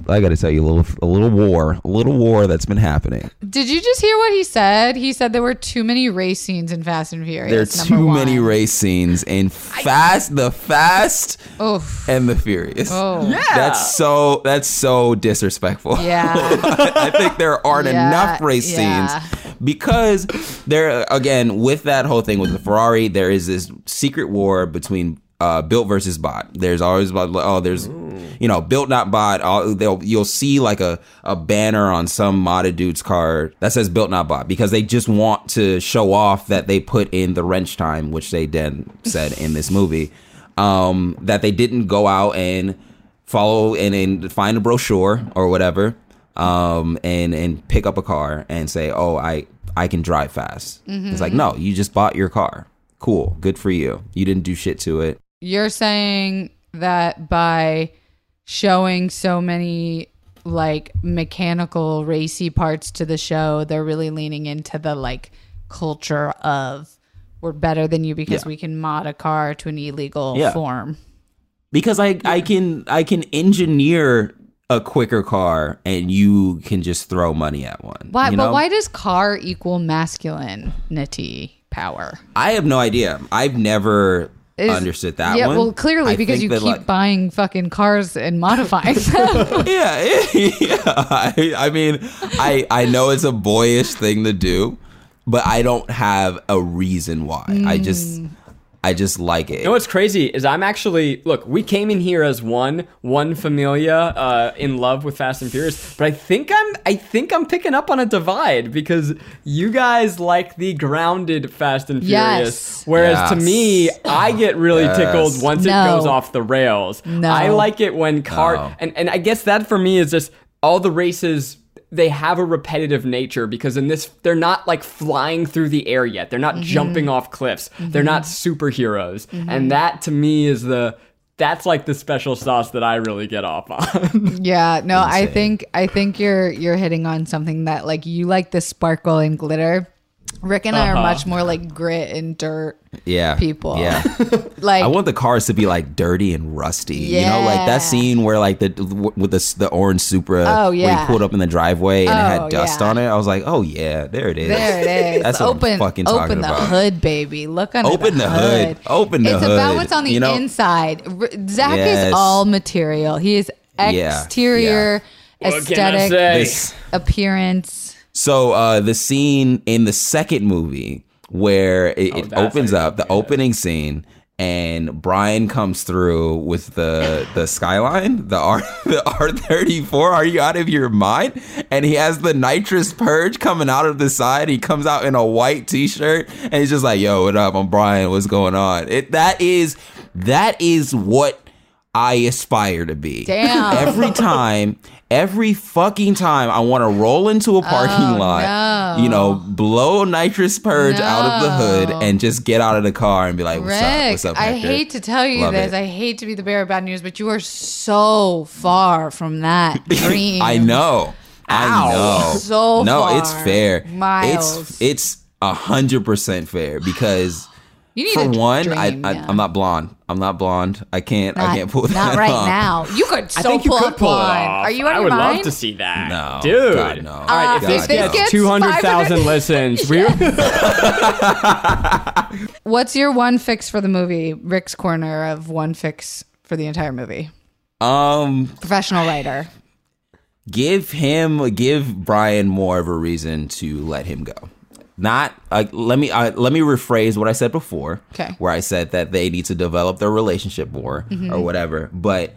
war that's been happening. Id you just hear what he said? He said there were too many race scenes in Fast and Furious. There are too many race scenes in the Fast and the Furious. Oh. Yeah. That's so disrespectful. Yeah. I think there aren't enough race scenes, because there, again, with that whole thing with the Ferrari, there is this secret war between built versus bot. There's always built not bot. You'll see like a banner on some modded dude's car that says built not bot, because they just want to show off that they put in the wrench time, which they then said in this movie, that they didn't go out and follow and find a brochure or whatever, and pick up a car and say, oh, I can drive fast. It's like, no, you just bought your car. Cool. Good for you. You didn't do shit to it. You're saying that by showing so many like mechanical racy parts to the show, they're really leaning into the like culture of we're better than you because we can mod a car to an illegal form. Because I can engineer a quicker car and you can just throw money at one. Why? You know? But why does car equal masculinity power? I have no idea. I've never understood that one. Yeah, well, clearly because you keep buying fucking cars and modifying them. I mean, I know it's a boyish thing to do, but I don't have a reason why. I just like it. You know what's crazy is I'm actually, look, we came in here as one familia in love with Fast and Furious, but I think I'm picking up on a divide because you guys like the grounded Fast and Furious, whereas to me, I get really tickled once it goes off the rails. I like it when and I guess that for me is just all the races. They have a repetitive nature because in this, they're not like flying through the air yet. They're not jumping off cliffs. They're not superheroes. And that to me is that's like the special sauce that I really get off on. Yeah, no, insane. I think you're hitting on something that like you like the sparkle and glitter. Rick and I are much more like grit and dirt people. Yeah. Like I want the cars to be like dirty and rusty. You know, like that scene where like with the orange Supra where he pulled up in the driveway and it had dust on it. I was like, oh yeah, there it is. There it is. That's what I'm fucking talking about. Open the hood, baby. Look under open the hood. Open the hood. It's about what's on the inside. Zach is all material. He is exterior, aesthetic, appearance. So the scene in the second movie where it opens up, the opening scene, and Brian comes through with the Skyline, the R34. Are you out of your mind? And he has the nitrous purge coming out of the side. He comes out in a white t-shirt and he's just like, yo, what up? I'm Brian. What's going on? That is what I aspire to be. Damn. Every fucking time I want to roll into a parking lot, you know, blow nitrous purge out of the hood and just get out of the car and be like, what's up, Hector? I hate to tell you this. I hate to be the bearer of bad news, but you are so far from that dream. I know. So far. It's fair. Miles. It's 100% fair because you need for one, dream, I'm not blonde. I can't pull that off. Not right now. You could pull it off. Are you out of your mind? I would love to see that. No. Dude. God, no. All right, if this gets 200,000 listens, What's your one fix for the movie? Rick's corner of one fix for the entire movie. Professional writer. Give Brian more of a reason to let him go. Not let me rephrase what I said before, where I said that they need to develop their relationship more or whatever. But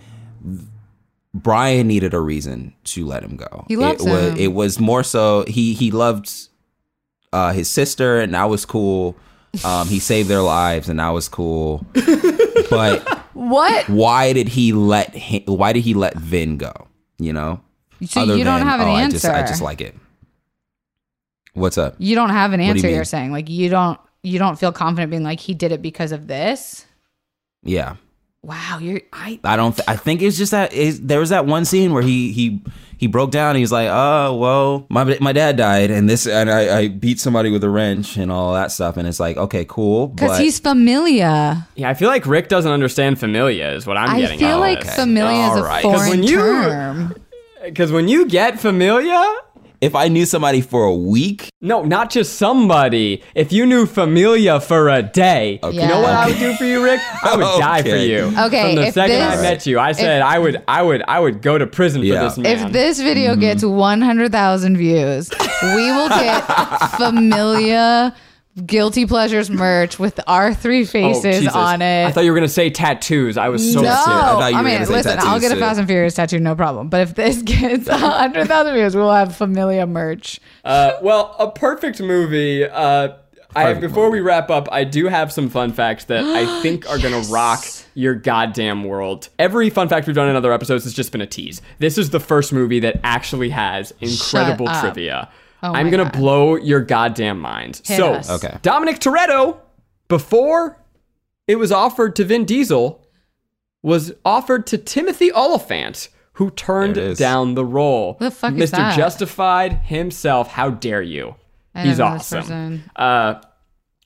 Brian needed a reason to let him go. He loves him. It was more so he loved his sister, and that was cool. He saved their lives, and that was cool. But what? Why did he let Vin go? You know. So you don't have an answer. I just like it. What's up? You don't have an answer. You're saying like you don't feel confident being like he did it because of this. Yeah. Wow. I think it's just that there was that one scene where he broke down. And he's like, oh well, my dad died, and I beat somebody with a wrench and all that stuff. And it's like, okay, cool. Because he's familia. Yeah, I feel like Rick doesn't understand familia is what I'm getting. I feel like familia is a foreign term. Because when you get familia. If I knew somebody for a week? No, not just somebody. If you knew familia for a day, you know what I would do for you, Rick? I would die for you. Okay. From the second I met you, I said I would go to prison for this man. If this video gets 100,000 views, we will get familia Guilty Pleasures merch with our three faces on it. I thought you were going to say tattoos. I was so scared. I mean, listen, I'll get a Fast and Furious tattoo, no problem. But if this gets 100,000 views, we'll have familia merch. Well, a perfect movie. Before we wrap up, I do have some fun facts that I think are going to rock your goddamn world. Every fun fact we've done in other episodes has just been a tease. This is the first movie that actually has incredible trivia. I'm going to blow your goddamn mind. Dominic Toretto, before it was offered to Vin Diesel, was offered to Timothy Olyphant, who turned down the role. What the fuck is that? Mr. Justified himself. How dare you? He's awesome.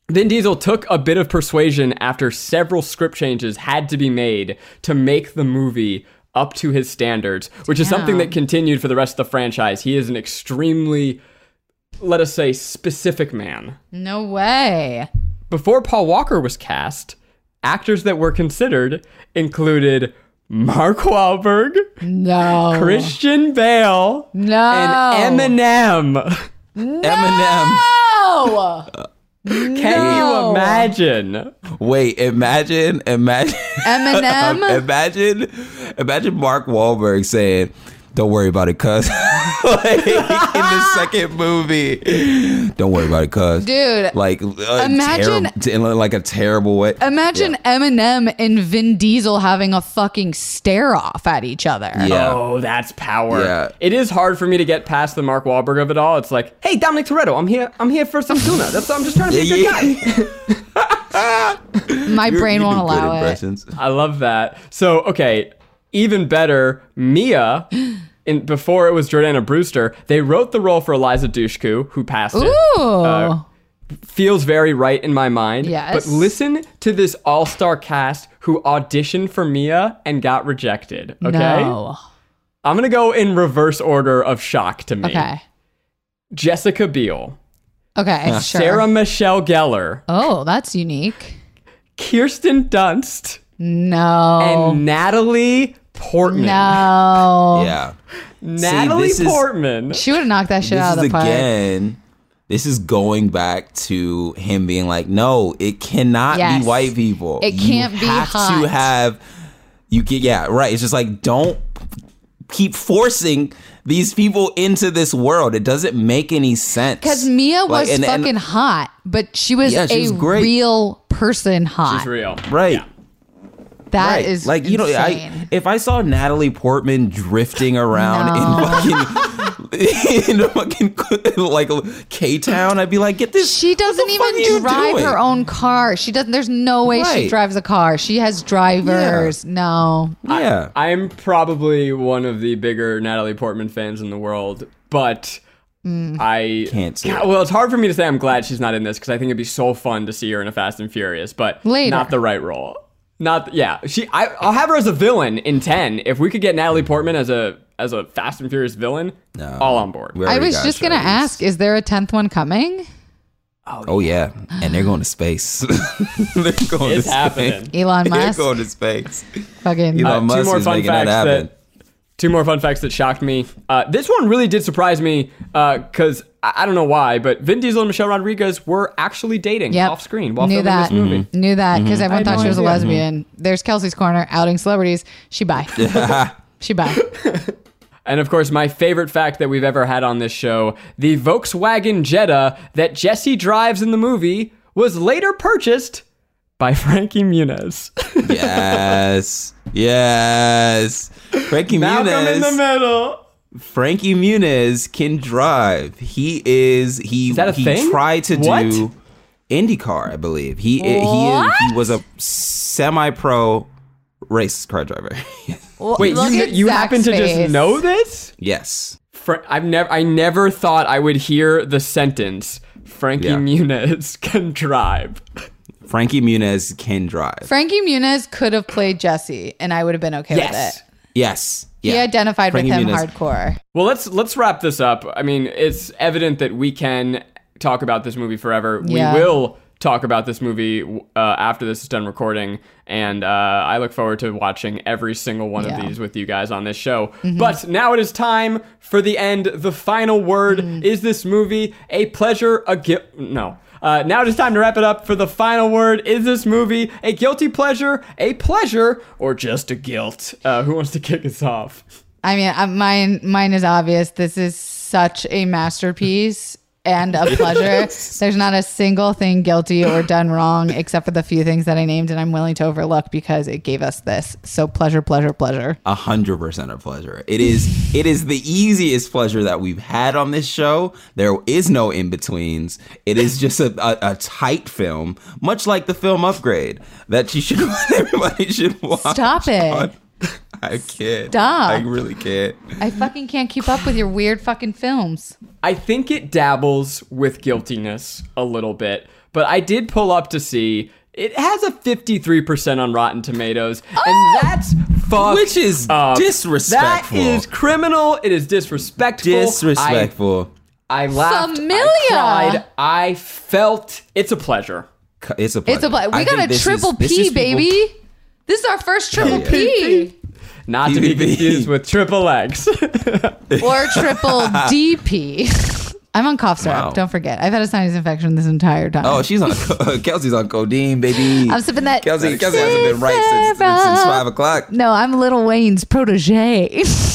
Vin Diesel took a bit of persuasion after several script changes had to be made to make the movie up to his standards, which is something that continued for the rest of the franchise. He is an extremely, let us say, specific man. No way. Before Paul Walker was cast, actors that were considered included Mark Wahlberg, Christian Bale, and Eminem. Eminem. Can you imagine? Wait, imagine Eminem? imagine Mark Wahlberg saying, "Don't worry about it, cuz." Like in the second movie. Don't worry about it, cuz. Dude. Like imagine in like a terrible way. Imagine Eminem and Vin Diesel having a fucking stare off at each other. Yeah. Oh, that's power. Yeah. It is hard for me to get past the Mark Wahlberg of it all. It's like, hey, Dominic Toretto, I'm here for some tuna. I'm just trying to be a good guy. My brain won't allow it. I love that. So, okay, even better, Mia, before it was Jordana Brewster, they wrote the role for Eliza Dushku, who passed it. Feels very right in my mind. Yes. But listen to this all-star cast who auditioned for Mia and got rejected. Okay? No. I'm going to go in reverse order of shock to me. Okay. Jessica Biel. Okay, sure. Sarah Michelle Gellar. Oh, that's unique. Kirsten Dunst. No. And Natalie Portman. No. Yeah. Natalie Portman. She would have knocked that shit out of the park. This is going back to him being like, no, it cannot be white people. It can't be hot. Right. It's just like, don't keep forcing these people into this world. It doesn't make any sense. Because Mia was fucking hot, but she was real person hot. She's real. Right. Yeah. That is like, you insane. if I saw Natalie Portman drifting around in fucking like K-Town, I'd be like, get this. She doesn't even drive her own car. She doesn't. There's no way she drives a car. She has drivers. Yeah. No. Yeah. I'm probably one of the bigger Natalie Portman fans in the world, but I can't see. Well, it's hard for me to say I'm glad she's not in this because I think it'd be so fun to see her in a Fast and Furious, but not the right role. I'll have her as a villain in 10. If we could get Natalie Portman as a Fast and Furious villain, all on board. I was just gonna ask, is there a 10th one coming? Oh yeah, and they're going to space. It's happening. Elon Musk. They're going to space. Fucking Elon Musk is making that happen. Two more fun facts that shocked me. This one really did surprise me because I don't know why, but Vin Diesel and Michelle Rodriguez were actually dating off screen while filming this movie. Knew that because everyone thought she was a lesbian. There's Kelsey's Corner, outing celebrities. She bi. She bi. And of course, my favorite fact that we've ever had on this show, the Volkswagen Jetta that Jesse drives in the movie was later purchased by Frankie Muniz. Yes. Frankie Malcolm Muniz. In the middle. Frankie Muniz can drive. He tried to do IndyCar, I believe. He was a semi-pro race car driver. Wait, you happen to just know this? Yes. I never thought I would hear the sentence Frankie Muniz can drive. Frankie Muniz can drive. Frankie Muniz could have played Jesse, and I would have been okay with it. Yes. Yeah. He identified Frankie with him Muniz. hardcore. Well, let's wrap this up. I mean, it's evident that we can talk about this movie forever. Yeah. We will talk about this movie after this is done recording, and I look forward to watching every single one of these with you guys on this show. Mm-hmm. But now it is time for the end, the final word. Is this movie a pleasure, a guilt? No. Now it is time to wrap it up for the final word. Is this movie a guilty pleasure, a pleasure, or just a guilt? Who wants to kick us off? I mean, mine is obvious. This is such a masterpiece and a pleasure. There's not a single thing guilty or done wrong except for the few things that I named and I'm willing to overlook because it gave us this. So pleasure, pleasure, pleasure. 100% a pleasure. It is the easiest pleasure that we've had on this show. There is no in-betweens. It is just a tight film, much like the film Upgrade that everybody should watch. Stop it. I can't. Stop. I really can't. I fucking can't keep up with your weird fucking films. I think it dabbles with guiltiness a little bit, but I did pull up to see it has a 53% on Rotten Tomatoes, and that's fucked Which is disrespectful. That is criminal. It is disrespectful. Disrespectful. I laughed. Familia. I cried. I felt. It's a pleasure. It's a pleasure. We got a triple P, baby. This is our first triple P. Not to be confused with triple X. Or triple DP. I'm on cough syrup. Wow. Don't forget. I've had a sinus infection this entire time. Oh, she's on. Kelsey's on codeine, baby. I'm sipping that. Kelsey hasn't been right since 5 o'clock. No, I'm Lil Wayne's protege.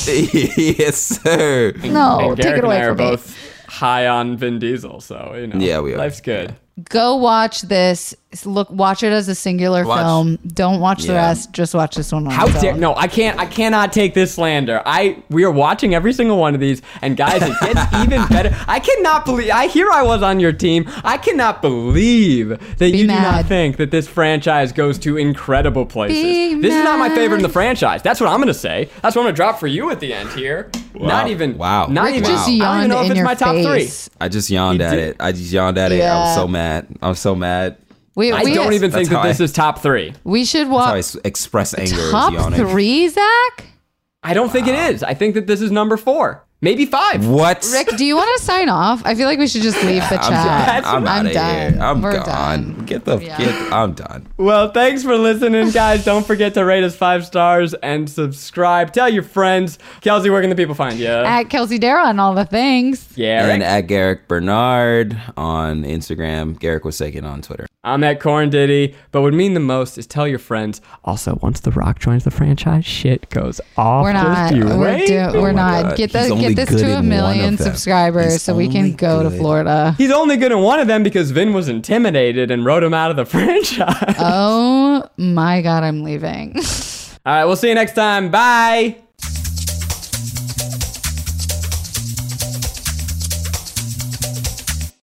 Yes, sir. No, take it away from me. Both high on Vin Diesel, so yeah, we are. Life's good. Yeah. Go watch this. Watch it as a singular film. Don't watch the rest. Just watch this one. How dare? No, I can't. I cannot take this slander. We are watching every single one of these, and guys, it gets even better. I cannot believe. I was on your team. I cannot believe that you do not think that this franchise goes to incredible places. This is not my favorite in the franchise. That's what I'm gonna say. That's what I'm gonna drop for you at the end here. Wow. Not even. Wow. Not Rick even. just I don't even know if it's my top face. 3. I just yawned at it. I was so mad. I was so mad. I don't even think that this is top 3. We should watch. That's how I express anger. Top 3, Zach? I don't think it is. I think that this is number 4. Maybe 5. What? Rick, do you want to sign off? I feel like we should just leave the chat. I'm done. We're gone. done. I'm done. Well, thanks for listening, guys. Don't forget to rate us 5 stars and subscribe. Tell your friends. Kelsey, where can the people find you? At Kelsey Darrah on all the things. Yeah. And at Garrick Bernard on Instagram. Garrick was second on Twitter. I'm at Corn Diddy. But what would mean the most is tell your friends. Also, once The Rock joins the franchise, shit goes off. We're not. We're not. God. Get this to 1 million subscribers so we can go to Florida. He's only good in one of them because Vin was intimidated and wrote him out of the franchise. Oh my God, I'm leaving. All right, we'll see you next time. Bye.